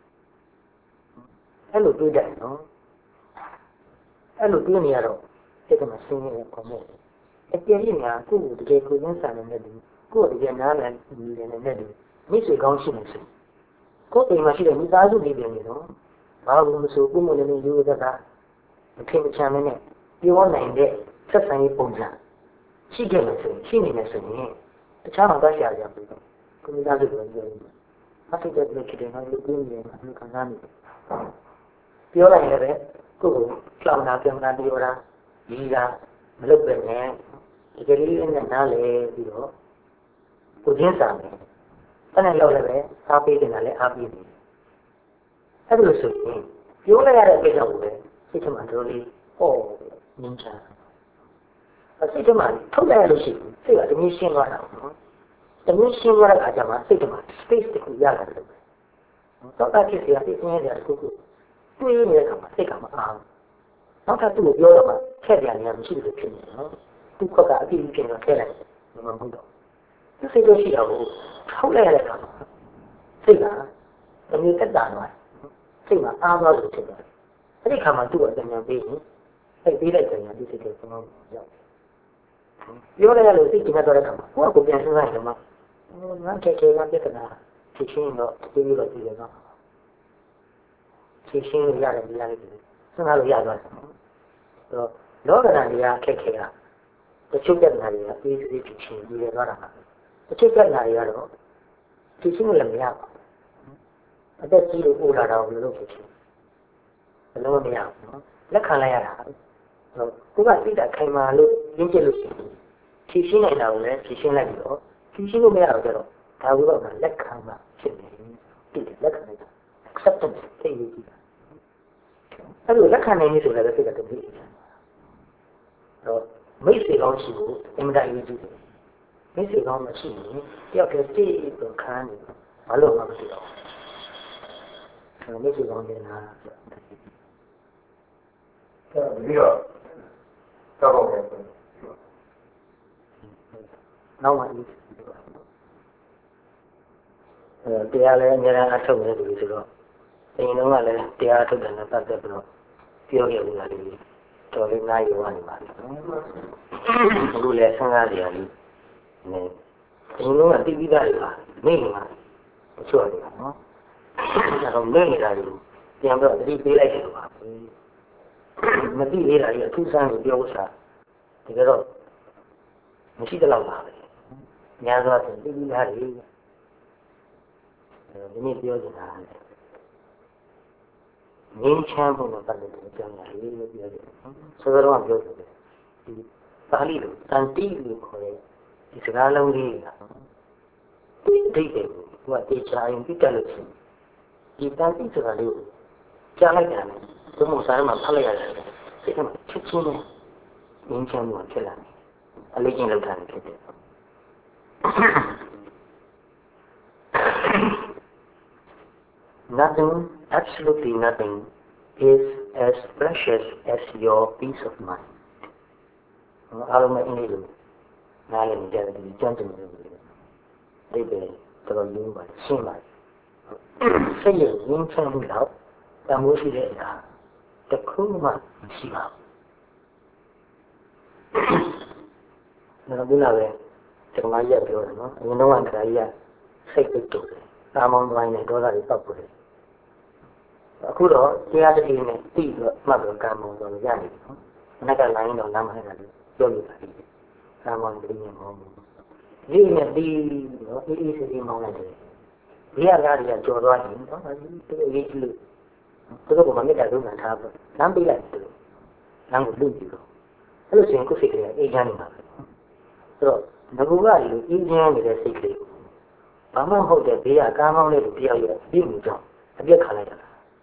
အဲ့လိုတွေးတယ်နော်အဲ့လိုတွေးနေရတော့စိတ်ကမှဆင်းရဲပုံမဲ့အကျဉ်းကြီးကကိုယ့်ကိုတကယ်ကိုယ်ရင်းစားနေတဲ့သူကိုယ့်တကယ်နားလည်နေတဲ့သူမိတ်ဆွေကောင်းရှိနေစေကိုယ်အိမ်မှာရှိတဲ့မိသားစုလေးတွေနေတော့ဘာလို့မဆိုကိုယ်မလည်းရိုးသားတာမထင်မချမ်းနဲ့ပြောနိုင်တဲ့ဆက်ဆံရေးပုံစံရှိခဲ့လို့ဆိုရင်ရှိနေတယ်ဆိုရင်တခြားမှာသွားရှာရပြီတော့ကိုမိသားစုကိုပြောရင်အဖြစ်တဲ့လူဖြစ်တယ်နော်လူပြင်းနေမှာလူခံစားနေပြောလိုက်ရင်လည်းကိုယ်ကိုကြောင်တာပြောတာပြောတာဒီကမလုပ်ပဲနဲ့ဒီကလေးနဲ့နားလေပြီးတော့ကိုချင်းစာမယ်အဲ့နဲ့လောက်လည်းပဲအားပေးနေတာလည်းအားပေးနေအဲ့လိုဆိုရင်ပြောလိုက်ရတဲ့အကိစ္စကိုပဲစိတ်ထဲမှာတို့လေးဟောနင်းချာစိတ်ထဲမှာထုတ်လိုက်ရလို့ရှိရင်စိတ်ကတမျိုးရှင်းသွားတာနော်တမျိုးရှင်းသွားတဲ့အခါကျမှစိတ်ထဲမှာ space တစ်ခုရလာတယ်သောတာဖြစ်เสียအင်းရဲ့တခုခုတွေးနေတဲ့အခါမှာစိတ်ကမအားနောက်ထပ်သူ့ကိုပြောတော့မှထည့်ပြန်ရမရှိလို့ဖြစ်နေနော်သူ့ခွက်ကအပြည့်ဖြစ်နေတော့ထည့်လိုက်မဟုတ်တော့သူစိတ်လို့ရှိတော့ထုတ်လိုက်ရတဲ့အခါမှာစိတ်ကအမြင်တက်တာတော့စိတ်မှာအားသွားလို့ဖြစ်တယ်အဲ့ဒီခါမှာသူ့အတန်ညာပေးရင်အဲ့ပေးလိုက်တယ်ညာဒီစိတ်ကဆုံးအောင်ရောက်ပြောလိုက်ရလို့စိတ်ကျင်တော့တဲ့ခါမှာကိုယ့်ကိုပြန်စဉ်းစားရင်တော့ငါခဲခဲကပြဿနာဖြစ်ချင်းတော့ဒီလိုတော့ဒီလိုတော့ဖြစ်ချင်းရတယ်စဉ်းစားလို့ရသွားတယ်တော့လောကဓာတ်တွေကခက်ခဲတာတချို့ပြဿနာတွေကအေးအေးဖြစ်ချင်းပြီးရသွားတာပါတချို့ပြဿနာတွေကတော့ဖြစ်ချင်းလည်းမရပါဘူးအသက်ကြီးလို့ပို့လာတော့ဘယ်လိုလုပ်ဖြစ်ချင်းဘယ်လိုမရဘူးနော်လက်ခံလိုက်ရတာဟုတ်ကိုကစိတ်ဓာတ်ခိုင်မာလို့ရင်းကျက်လို့ရှိရင်ဖြည့်ရှင်းနိုင်တာကိုလည်းဖြည့်ရှင်းလိုက်ပြီးတော့ဖြည့်ရှင်းလို့မရတော့ကြတော့ဒါကတော့လက်ခံမှဖြစ်နေတယ်လက်ခံလိုက်တာ acceptance သိရကြည့်တာအဲ့လိုလက်ခံနိုင်ပြီဆိုလည်းစိတ်ကတည်းကတော့မိတ်ဆွေကောင်းရှိဖို့အင်မတန်အရေးကြီးတယ်မိတ်ဆွေကောင်းမရှိရင်တယောက်တည်းတိတ်ပြီးခန်းနေဘာလို့မှမသိတော့ဘူးမိတ်ဆွေကောင်းနေတာပြီးတော့တော့ပေါ့နောက်မှတရားလည်းအများအားအထုတ်နေတယ်ဆိုတော့အရင်တော့ကလည်းတရားထုတ်တယ်နဲ့ပတ်သက်ပြီးတော့ပြောခဲ့ဘူးလားလေတော်လေးနိုင်ရောနေပါလိမ့်အခုလည်းဆန်းကားနေရလိမ့်နေအရင်တော့ကတိပိသားတွေပါမိနေမှာအချို့တယ်နော်အဲ့တော့မိနေတာတွေပြန်ပြီးတော့တတိပေးလိုက်တယ်ပါမသိသေးတာကြီးအထူးဆန်းကိုပြောဥစားတကယ်တော့မရှိတဲ့လောက်ပါပဲညာသွားတယ်တိပိသားတွေဒီနေ့ပြောနေတာငင်းချမ်းဖို့နဲ့ပတ်သက်တဲ့အကြောင်းအရာလေးပြောတယ်ဆိုတော့ပြောတယ်ဒီပါဠိလိုတန်တိလို့ခေါ်တဲ့ဒီစကားလုံးလေးကအဓိပ္ပာယ်ကိုသူကတေချာရင်ပြတ်လို့ရှိရင်ဒီတန်တိစကားလေးကိုကြားလိုက်တယ်ဘုံမဆိုင်မှာဖတ်လိုက်ရတယ်စိတ်ကချက်ချင်းနဲ့ငင်းချမ်းမှုဖြစ်လာတယ်အလေးချင်းလောက်တာဖြစ်တယ်Nothing, absolutely nothing, is as precious as your peace of mind. အားလုံးအင်းလေးလို့နားလည်နေကြတယ်ဒီကျမ်းကျင်တယ်ဒီပဲတော်တော်ရင်းပါရှင်းပါစိတ်ရဲ့ရင်းချမ်းမှုတော့တမိုးရှိတဲ့အခါတခုမှမရှိပါဘူး။ဒါကဘုရားပဲဒီမှာရက်ပြောတယ်နော်အရင်တော့ကခါကြီးကစိတ်ပိတ်တူတယ်တာမောင်းတိုင်းနဲ့ဒေါသတွေပောက်ပေါ်တယ်အခုတော့တရားတတိနဲ့တိပြီးတော့မှတ်ပြီးကံမောင်းတော့ရနေပြီနော်မနက်ကလိုင်းတော့လမ်းမဟဲ့တာလို့ပြောလို့ပါတယ်ကံမောင်းတတိနဲ့မောင်းဒီနဲ့ဒီတော့အေးအေးဆေးဆေးမောင်းလိုက်တယ်ဒီကကားတွေကကြော်သွားရင်တော့ဒီအရေးကြီးလို့သူတို့ကမမြတ်တာလုံးခံထားပြီးလမ်းပေးလိုက်တယ်လမ်းကိုလွတ်ပြီးတော့အဲ့လိုဆိုရင်ကိုယ်စိတ်ကလေးအေးချမ်းနေမှာပဲဆိုတော့ငကူကလူအေးချမ်းနေတဲ့စိတ်ကလေးဘာမှမဟုတ်တဲ့ဘေးကကားမောင်းလေးကိုတယောက်ရဲ့ပြီးမှုကြောင့်အပြစ်ခံလိုက်တာ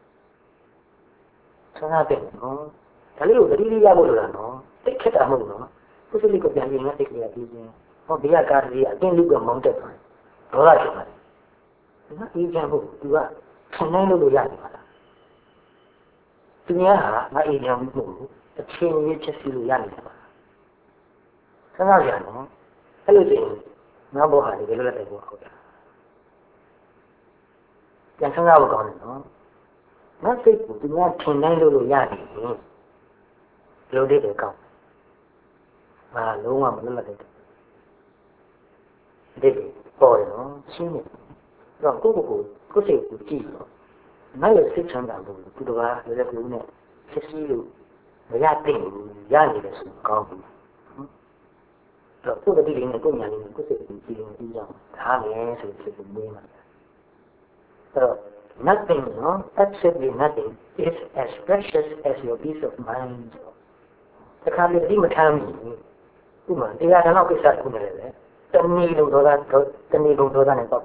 ဆန္ဒတဲ့နော်ဒါလေးကိုတတိယရဖို့လိုတာနော်တိတ်ခက်တာမဟုတ်ဘူးနော်ကိုယ်စိတ်ကိုပြန်ပြင်ရစိတ်ကလေးအေးချမ်းဟောဘေးကကားတွေအတင်းလူကမောင်းတက်သွားဒေါသဖြစ်သွားတယ်ဒါအေးချမ်းဖို့သူကခံနိုင်လို့ရတယ်ပါလားသူများဟာငါအေးချမ်းမှုကိုအချင်းချင်းဖြစ်စီလို့ရနေတယ်ပါဆန္ဒရနော်အဲ့လိုဆိုရင်ငါဘောဟာဒီလိုလက်တယ်ဘောဟုတ်တာပြန်ဆန္ဒဘောကောင်းတယ်နော်ငါစိတ်ကိုသူများထင်နိုင်လို့ရတယ်ဒီလိုလေးတွေကောင်းငါလုံးဝမလွတ်လပ်တဲ့ဒီပေါ်တယ်နော်ရှင်းနေတော့ကိုယ်စိတ်ကိုကြည့်တော့ငါရဲ့စိတ်ချမ်းသာလို့သူတော်ကလည်းလည်းကိုယ်နဲ့ဖြစ်စီလို့မရတဲ့ဘူးရနေတယ်ဆိုကောင်းဘူးတော့ကိုယ်တတိလေးနဲ့ကိုယ်ညာလေးနဲ့ကိုယ်စိတ်ကိုကြည့်ရင်ပြီးတော့ဒါလည်းဆိုဖြစ်ပြီးမင်းမှာအဲ့တော့ nothing, no, absolutely nothing is as precious as your peace of mind. တခါလေဒီမထမ်းဘူးဥပမာတရားဓမ္မကိစ္စကိုနေလေတဏှီလုံးဒေါသနဲ့ပေါက်ဘူးဒါ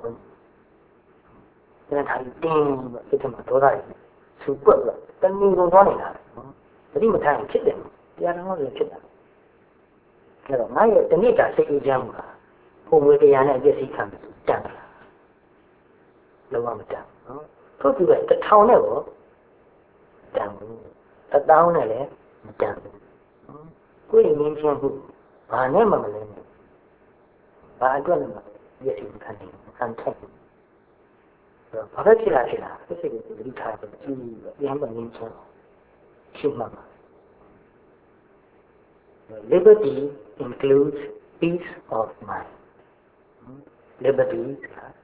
ထိုင်တင်းဒီထမှာဒေါသတွေစူပွက်လာတဏှီလုံးသွားနေတာတတိမထမ်းဖြစ်တယ်တရားဓမ္မတွေဖြစ်တာအဲ့တော့ငါရဲ့တဏှိတာစိတ်အေးချမ်းမှုကပုံမွေတရားနဲ့အပြည့်စည်းခံတယ်တန်တယ်လုံးဝမတန်နော်ထို့တူတဲ့တစ်ထောင်နဲ့ကိုတန်ဘူးတစ်တောင်းနဲ့လည်းမတန်ဘူးကိုယ်ငင်းချင်းမှုဘာနဲ့မှမလဲဘာအတွက်လဲရည်ရှိခံနေခံထက်ဘာပဲဖြစ်လာစိတ်ကိုသတိထားပြီးပြန်ငင်းချင်းရှင်းမှာ Liberty includes peace of mind. Liberty is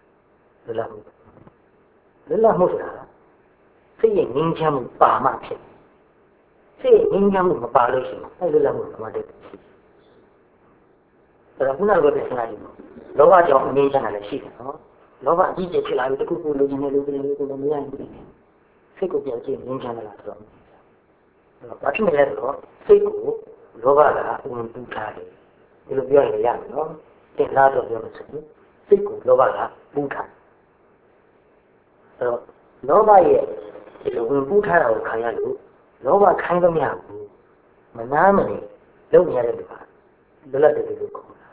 loveစိတ်ရဲ့ငြိမ်းချမ်းမှုပါမှဖြစ်စိတ်ရဲ့ငြိမ်းချမ်းမှုမပါလို့ရှိရင်အဲ့လိုမှုမတည့်ဘူးအဲ့ဒါခုနကပြောတဲ့စကားကြီးလောဘကြောင့်ငြိမ်းချမ်းတာလည်းရှိတယ်နော်လောဘအကြီးကြီးဖြစ်လာပြီးတခုခုလိုချင်တဲ့လူတွေလည်းကိုယ်မရဘူးစိတ်ကိုပြန်ကြည့်ငြိမ်းချမ်းလာတော့ဘာဖြစ်နေလဲဆိုတော့စိတ်ကိုလောဘကဝင်ပူထားတယ်ဒီလိုပြောရင်ရတယ်နော်တင်လာတော့ပြောလို့ဆိုရင်စိတ်ကိုလောဘကပူထားအဲ့တော့လောဘရဲ့ဒီလိုဝင်ပူထားတာကိုခံရလို့လောဘခိုင်းလို့မရဘူးမနာမနေလုပ်ရတဲ့လူကလွတ်လပ်တယ်လို့ခေါ်တာ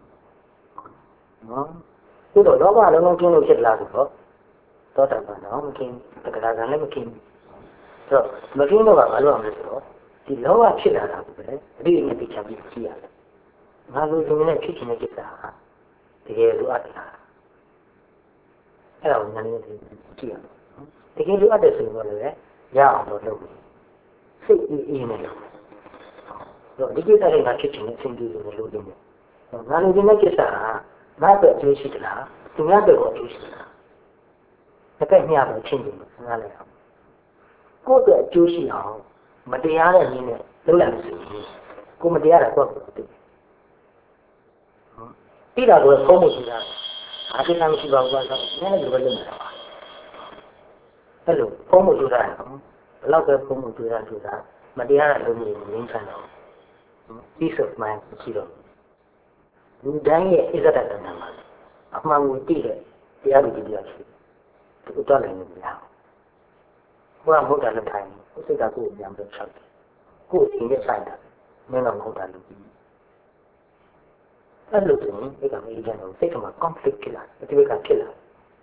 နော်သို့တော့လောဘလုံးလုံးကျင်းလို့ဖြစ်လာဆိုတော့သောတာပန်တော့မကင်းတက္ကရာကလည်းမကင်းဆိုတော့မကင်းတော့ကဘာလို့အောင်လဲဆိုတော့ဒီလောဘဖြစ်လာတာကိုပဲအတိအကျသိချပြီးကြည့်ရတယ်ငါလိုချင်တဲ့ဖြစ်ချင်တဲ့ကိစ္စဟာတကယ်လိုအပ်တာအဲ့ဒါကိုညာနေကြည့်ရအောင်တကယ်လိုအပ်တယ်ဆိုတော့လည်းရအောင်တော့လုပ်စိတ်အေးနေလို့တော့ဒီကိစ္စတွေကဖြစ်ချင်တဲ့အဆင်ပြေလို့လုပ်နေတယ်ငါလိုချင်တဲ့ကိစ္စဟာငါ့အတွက်အကျိုးရှိသလားသူများအတွက်အကျိုးရှိသလားတစ်ခါမျှတော့ချင်းတယ်ငါလည်းကိုယ့်အတွက်အကျိုးရှိအောင်မတရားတဲ့နည်းနဲ့လုပ်လိုက်လို့ကိုမတရားတာတော့သိပြီးတာကိုဖုံးမှုရှိတာအားကိစ္စမရှိပါဘူးကွာဆိုနည်းနည်းလိုပဲလုပ်နေတာပါအဲ့လိုဖုံးမှုရှိတာဘယ်လောက်ပဲဖုံးမှုရှိတာမတရားတဲ့လုပ်နေရင်းချမ်းတော့ peace of mind ရှိတော့လူတိုင်းရဲ့အစ္ဆဒတဏ္ဍာမှာအမှန်ကိုသိတဲ့တရားတွေတရားရှိတယ်သူတော့လည်းမရဘူးဘုရားဘုရားလက်ထိုင်ကိုစိတ်ဓာတ်ကိုပြန်ပြီးချက်တယ်ကိုယ်ရှင်ရဲ့ဆိုင်တာမင်းတော့မဟုတ်တာလို့ပြီးအဲ့လိုဆိုရင်ဒီကနေ့ကျတော့စိတ်ကမှာ conflict ဖြစ်လာအတိတ်ကဖြစ်လာ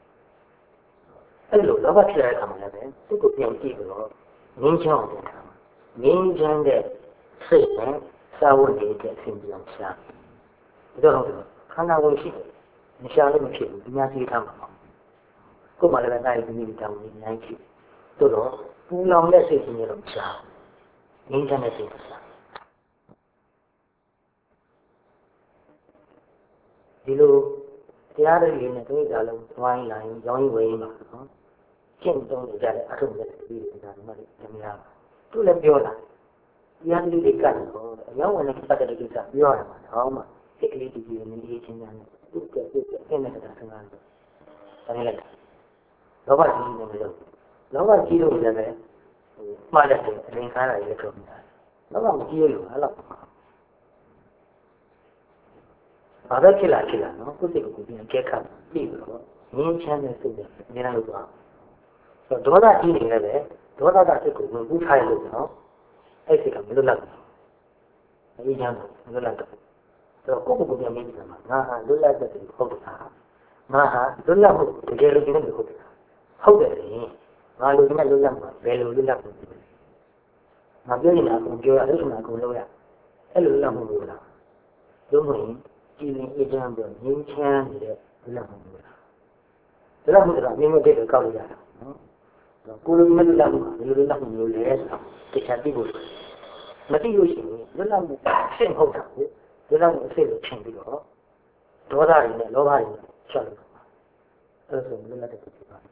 အဲ့လိုလောဘဖြစ်တဲ့အခါမှာလည်းစိတ်ကိုပြန်ကြည့်ပြီးတော့ငြင်းချောင်းတယ်ငြင်းချမ်းတဲ့စိတ်နဲ့စာဝတ်နေတဲ့အစဉ်ပြန်ရှာဒီတော့ခန္ဓာကိုယ်ရှိတယ်မရှာလို့မဖြစ်ဘူးဒီများသိထားမှာပေါ့ကိုယ်မှလည်းနိုင်ပြီးပြီးတောင်းနေနိုင်ရှိတို့တော့ပူလောင်တဲ့စိတ်ကြီးမျိုးတော့မရှာငြင်းချမ်းတဲ့စိတ်ကိုရှာဒီလိုတရားတွေနဲ့တွေ့ကြလို့ဝိုင်းလာရင်ရောင်းဝယ်မှာနော်ကျင့်သုံးနေကြတဲ့အထုပ်တွေပြီးနေတာမှလည်းတမရသူလည်းပြောတာတရားလူတွေကတော့အယောင်းဝင်တဲ့ပတ်တဲ့ကိစ္စပြောရမှာတော့မှစိတ်ကလေးတည်ကြည်နေရေးချင်းများနဲ့သူ့ကပြည့်နေတာဆန်းတာဒါနဲ့လည်းလောဘကြီးနေလို့လောဘကြီးလို့လည်းမှားတဲ့အရင်ကားတာရေထုတ်နေတာလောဘမကြီးလို့အဲ့လောက်ဘာပဲဖြစ်လာနော်ကိုယ်စိတ်ကိုပြန်ကြက်ခတ်ပြီးတော့ငင်းချမ်းတဲ့စိတ်နဲ့အများလို့ပါဆိုတော့ဒေါသကြီးနေလည်းပဲဒေါသကစိတ်ကိုဝင်ပူးထားရလို့နော်အဲ့စိတ်ကမလွတ်လပ်ဘူးအေးချမ်းမလွတ်လပ်တော့ဆိုတော့ကိုယ့်ကိုယ်ပြန်မြင်ကြမှာငါဟာလွတ်လပ်တဲ့သူဟုတ်တာငါဟာလွတ်လပ်မှုတကယ်လို့ဒီလိုဟုတ်တယ်ဟုတ်တယ်ငါလိုချင်တဲ့လွတ်လပ်မှုဘယ်လိုလွတ်လပ်မှုငါပြောနေတာကိုပြောရလို့ဆိုတာကိုလုပ်ရအဲ့လိုလွတ်လပ်မှုလို့လားလို့မဟုတ်ကြည်ရင်အေးချမ်းပြီးငြင်းချမ်းနေတဲ့လွတ်လပ်မှုလို့လားလွတ်လပ်မှုဆိုတာမြင်မဲ့တဲ့ကောက်လို့ရတာနော်ကိုလိုမလွတ်လပ်မှုဘယ်လိုလွတ်လပ်မှုလို့လဲဆိုတာသိချင်သိဖို့မသိလို့ရှိရင်လွတ်လပ်မှုအဖြစ်မဟုတ်တာကိုလွတ်လပ်မှုအဖြစ်လို့ထင်ပြီးတော့ဒေါသတွေနဲ့လောဘတွေနဲ့ချက်လို့အဲ့ဒါဆိုလွတ်လပ်တဲ့ဖြစ်ပါတယ်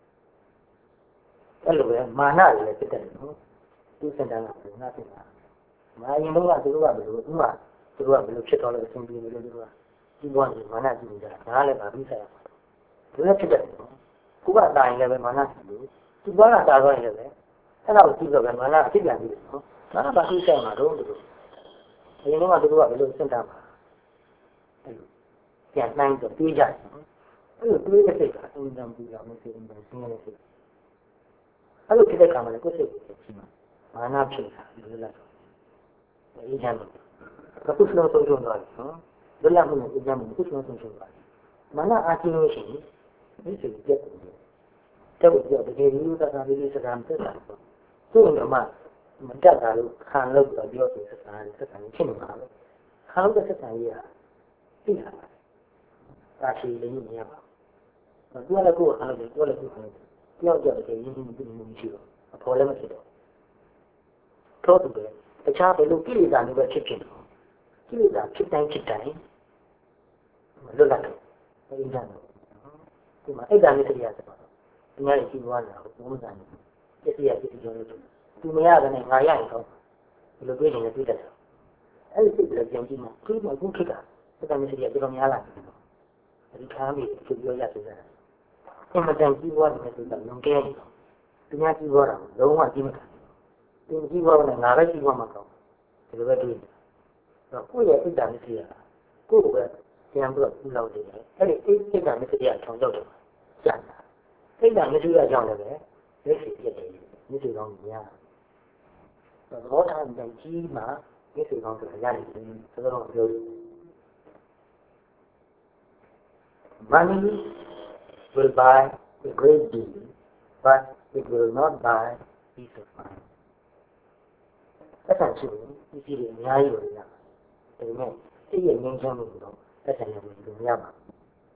အဲ့လိုပဲမာနတွေလည်းဖြစ်တယ်နော်သူစင်တန်းကငါဖြစ်တာမာရင်တော့သူတို့ကဘယ်လိုသူကဘယ်လိုဖြစ်တော့လဲအစဉ်ပြေလို့သူကဒီဘဝမှာမာနကြည့်နေတာငါလည်းဗာပြီးဆိုင်ရမှာသူလည်းဖြစ်တယ်နော်ကိုကတာရင်လည်းပဲမာနရှိလို့သူကတာတော့ရင်လည်းပဲအဲ့ဒါကိုကြည့်တော့ပဲမာနအဖြစ်ပြန်ပြီးတယ်နော်မာနဗာပြီးဆိုင်မှာတော့သူတို့အရင်တော့သူတို့ကဘယ်လိုစင်တန်းမှာအဲ့လိုပြန်နိုင်တော့ပြေးကြတယ်နော်အဲ့လိုတွေးတဲ့စိတ်ကအင်းတန်ပူလာလို့စိတ်အင်းတန်ဆင်းရဲတဲ့စိတ်အဲ့လိုဖြစ်တဲ့အခါမှာလည်းကိုယ်စိတ်ကိုကြည့်မှာမာနဖြစ်တာလွတ်လပ်တော့အေးချမ်းလို့အခုစလုံးဆုံးရှုံးသွားပြီနော်လွတ်လပ်မှုနဲ့အေးချမ်းမှုအခုစလုံးဆုံးရှုံးသွားပြီမာနအားကြီးလို့ရှိရင်ဒီစိတ်ကိုပြတ်တယ်တက်ဖို့ပြောတကယ်ရိုးသားသားလေးစကားမသက်တာပေါ့သူ့ကမှမတက်တာလို့ခံလို့ပြောဆိုစကားဖြစ်နေမှာပဲခံလို့စကားကြီးကသိတာပါဒါရှိလေးနေရပါသူကလည်းကိုယ်ခံလို့ကိုယ်လည်းကိုယ်ခံပြောကြတယ်ရင်းနှီးမှုမရှိတော့အဖော်လည်းမဖြစ်တော့တော့သူပဲတခြားဘယ်လိုကိလေသာတွေပဲဖြစ်တော့ကိလေသာဖြစ်တိုင်းလွတ်လပ်တယ်အဲဒီကြောင့်ဒီမှာအဲ့ဒါမျိုးတရားဆိုတော့အများကြီးပြောရတာကိုဘုံစံပြည့်ရပြည့်ကြောလို့သူမရတဲ့နဲ့ငါရရင်တော့ဘယ်လိုတွေ့နေလဲတွေ့တတ်တယ်အဲ့ဒီစိတ်ကပြန်ကြည့်မှသူ့မှာခုခက်တာစကားမျိုးတရားပြောများလာတယ်ဒီခါမိဖြစ်ပြောရဆိုတာအမှန်တန်ကြီးပွားတယ်ဆိုတာလုံးကဲသူများကြီးပွားတာလုံးဝကြီးမခံသူကြီးပွားတယ်ငါပဲကြီးပွားမှာကောင်းဒီလိုပဲတွေ့တယ်တော့ကိုယ့်ရဲ့အိတ်တာမျိုးစီရကိုယ့်ပဲပြန်ပြီးတော့ပူလောက်တယ်အဲ့ဒီအိတ်တာမျိုးစီရထောင်ရောက်တယ်ကျန်တာအိတ်တာမျိုးစီရကြောင်းလည်းပဲလက်ရှိဖြစ်တယ်မျိုးစီကောင်းများတော့ဘောထားတဲ့ကြီးမှာမျိုးစီကောင်းဆိုတာရတယ်ဆိုတော့ပြော Money will buy a great deal, but it will not buy peace of mind. သက်ဆိုင်ရှိရင်ဒီစီတွေအများကြီးလို့ရပါတယ်။ဒါပေမဲ့သိရငြိမ်းချမ်းမှုတော့သက်ဆိုင်ရလို့မရပါဘူး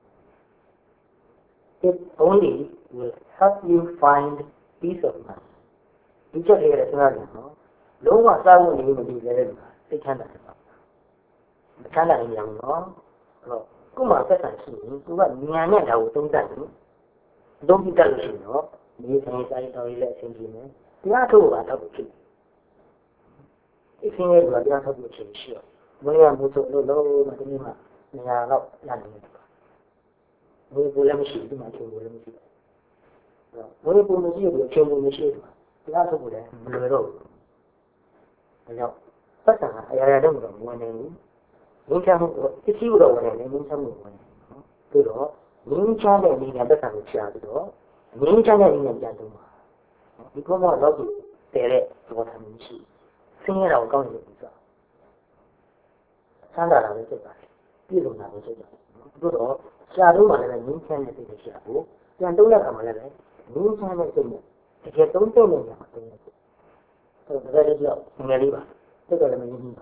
။ It only will help you find peace of mind. ဒီချက်လေးရဲ့ဆိုတာကလုံးဝစာဝတ်နေမှုတွေလည်းသိချမ်းတာပါ။မချမ်းသာနေရဘူးနော်။အဲ့တော့ကိုယ်မှာသက်ဆိုင်ရှိရင်သူကဉာဏ်နဲ့ဒါကိုသုံးသပ်တယ်။သုံးပြီးတတ်လို့ရှိရင်တော့ဒီဆိုင်ဆိုင်တော်ကြီးလည်းအဆင်ပြေမယ်။တရားထုတ်တာတော့ဖြစ်တယ်။အင်းရဲ့ဘာတရားထုတ်လို့ရှိရင်ဘယ်ရမှုဆိုလို့လုံးဝမတင်မှာနေရာတော့ရတယ်။ဘယ်လိုလဲမရှိဘူးမှချုံလို့မရှိဘူး။ဘယ်လိုပုံမရှိဘူးချုံလို့မရှိဘူး။တရားထုတ်လို့လည်းမလွယ်တော့ဘူး။ဒါကြောင့်သက်ဆိုင်အရာရာတော့မဝင်နိုင်ဘူး။ငင်းချမှုပစ္စည်းတော့ဝင်နေငင်းချမှုဝင်ပြီးတော့ငင်းချတဲ့နေရာသက်ဆိုင်ကိုရှာပြီးတော့ငင်းချတဲ့နေရာပြန်သုံးပါဒီကတော့တော့တဲ့တဲ့သဘောထားမျိုးရှိဆင်းရဲတာကိုကောင်းနေပြီဆိုဆန်းတာလည်းစိတ်ပါတယ်ပြည့်စုံတာလည်းစိတ်ပါတယ်တို့တော့ရှာတော့မှလည်းငင်းချတဲ့စိတ်ကိုရှာဖို့ပြန်သုံးရတာမှလည်းငင်းချတဲ့စိတ်နဲ့တကယ်သုံးတဲ့နေရာမှာသုံးရတယ်ဆိုတော့ဒါလည်းကြောက်ငယ်လေးပါစိတ်ကလည်းမငြင်းဘူး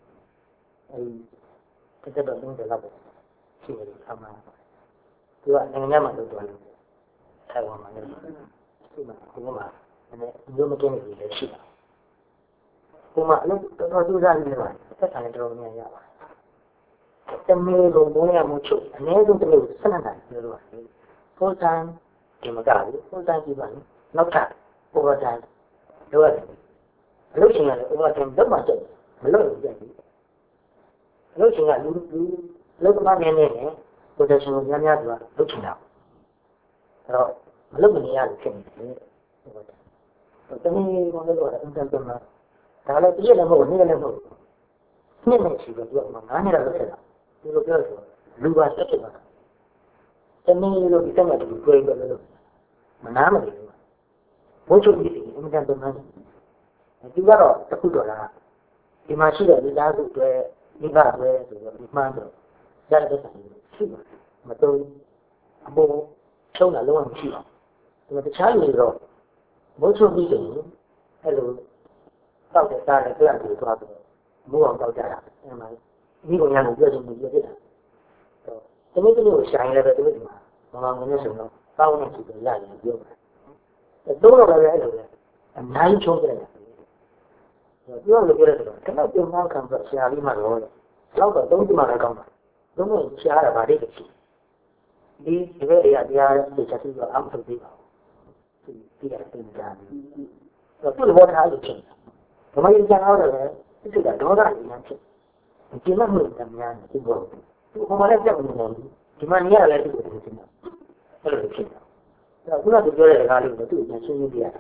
အဲဒီတက်တော့30လောက်ပဲရှိတယ်အမှန်သူကနိုင်ငံမှာလုပ်သွားတယ်ထိုင်ဝမ်မှာလည်းဒီမှာဒီမှာမျိုးမကင်းနေပြီလည်းရှိတာဒီမှာအလုပ်တော်သူစားနေပါသက်ဆိုင်တော်တော်များများပါတမီးလုံးဘုံရမှုချုပ်အနည်းဆုံးတစ်မျိုး12နိုင်ပြောလို့ပါတယ် full time ဒီမှာကလေ full time ကြည့်ပါဦးနောက်ထပ် over time လုပ်ရတယ်အလုပ်ရှင်ကလည်း over time လုပ်မှကျတယ်မလုပ်ရင်ကျတယ်အလုပ်ရှင်ကလူလုပ်သမားနေနေနဲ့ protection ကိုများများဆိုတာလုပ်ချင်တာအဲ့တော့မလုပ်မနေရလို့ဖြစ်နေတယ်ဟုတ်တယ်တမီးကလည်းတော့အင်တာပြန်လာဒါလည်းပြည့်လည်းမဟုတ်နေ့လည်းမဟုတ်နေ့နဲ့ရှိတော့သူက9နှစ်လောက်လုပ်ခဲ့တာဒီလိုပြောဆိုလူပါတက်တယ်ပါတမီးလို့ဒီတက်မှာတူတွေ့ပြီးလို့မနာမလို့ဘုန်းချုပ်ကြီးအင်တာပြန်လာသူကတော့တခုတော့လားဒီမှာရှိတဲ့လူသားစုတွေမိဘတွေဆိုတော့ဒီမှန်းတော့ရတဲ့ဆိုင်ရှိမှာမတော့အပေါ်ချုံလာလုံးဝမရှိအောင်ဒီတခြားလူတွေတော့ဘုန်းချုပ်ကြီးဆိုရင်အဲ့လိုတောက်တဲ့သားနဲ့ကြွပြီးသွားပြီးမိုးအောင်တောက်ကြတာအဲ့မှာဒီကောင်ရကိုပြောချင်မှုပြပြတာတော့တမီးတို့ကိုဆိုင်လည်းပဲတို့ဒီမှာမမငင်းနေဆိုတော့တောင်းနေကြည့်လို့ရတယ်ပြောတယ်တော့တော့လည်းအဲ့လိုပဲအများကြီးချုံးကြတယ်ပြောလို့ပြောတယ်ဆိုတော့ကျွန်တော်ပြန်မှန်းခံဆိုဆရာလေးမှတော့လောက်တော့သုံးကြည့်မှလည်းကောင်းတာသုံးလို့ဆရာကဗာတိတ်ရှိဒီဘက်အရာတရားတွေချက်ပြီးတော့အောက်ထုတ်ပြီးပါဒီကတင်ကြတယ်တော့သူ့ဘောထားလို့ချင်းဘမရင်ကြောက်တယ်ပဲသူကဒေါသရင်းဖြစ်ဒီမှာမှုတများနေဒီဘောသူကမှလည်းကြောက်နေတယ်ဒီမှာနေရလည်းသူ့ကိုသိနေတာအဲ့လိုဖြစ်တာခုနကပြောတဲ့ကားလေးကိုသူ့ကိုရှင်းရှင်းပြရတယ်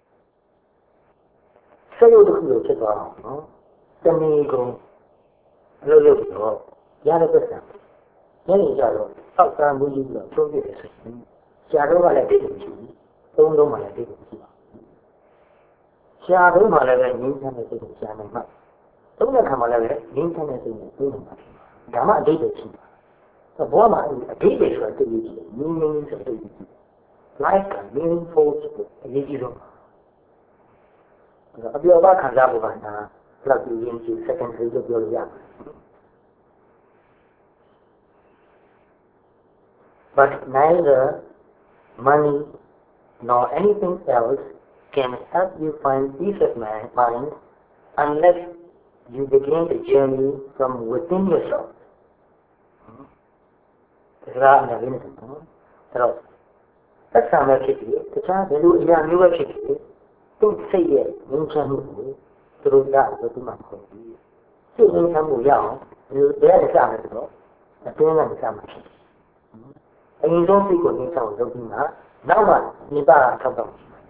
ဆက်ရုပ်တစ်ခုလိုဖြစ်သွားအောင်နော်တမီးကအလုပ်လုပ်ပြီးတော့ရတဲ့ပတ်စံညနေကျတော့အောက်ကမူကြီးပြီးတော့သုံးပြတယ်ဆိုရင်ဆရာတော်ကလည်းတိတ်တယ်ရှိဘူးသုံးလုံးမှလည်းတိတ်တယ်ရှိပါဆရာတော်မှလည်းပဲငင်းချမ်းတဲ့စိတ်ကိုဆရာနိုင်မှသုံးတဲ့ခါမှလည်းပဲငင်းချမ်းတဲ့စိတ်ကိုသုံးနိုင်မှာဒါမှအတိတ်ပဲရှိပါဘောမှာအတိတ်ပဲဆိုတာတိတ်ကြီးငင်းဆိုတိတ်ကြီး life က meaningful ဆိုအရေးကြီးဆုံးအပြောပါခံစားဖို့ကဒါလောက်ဒီရင်ကြီး secondary လို့ပြောလို့ရပါတယ် but neither money nor anything else can help you find peace of mind unless you begin the journey from within yourself. ဒါကလည်းနည်းနည်းနော်အဲ့တော့သက်သာမဲ့ဖြစ်ပြီးတခြားဘယ်လိုအရာမျိုးပဲဖြစ်ပြီးသူ့စိတ်ရဲ့ငြိမ်းချမ်းမှုကိုသူတို့ရလို့ဒီမှာခေါ်ပြီးစိတ်ငြိမ်းချမ်းမှုရအောင်ဒီဘယ်ရစမယ်ဆိုတော့အတွင်းကနေစမှာဖြစ်တယ်အရင်ဆုံးစိတ်ကိုငြိမ်းချမ်းအောင်လုပ်ပြီးမှနောက်မှနိဗ္ဗာန်ထောက်တော့ရှိမှာ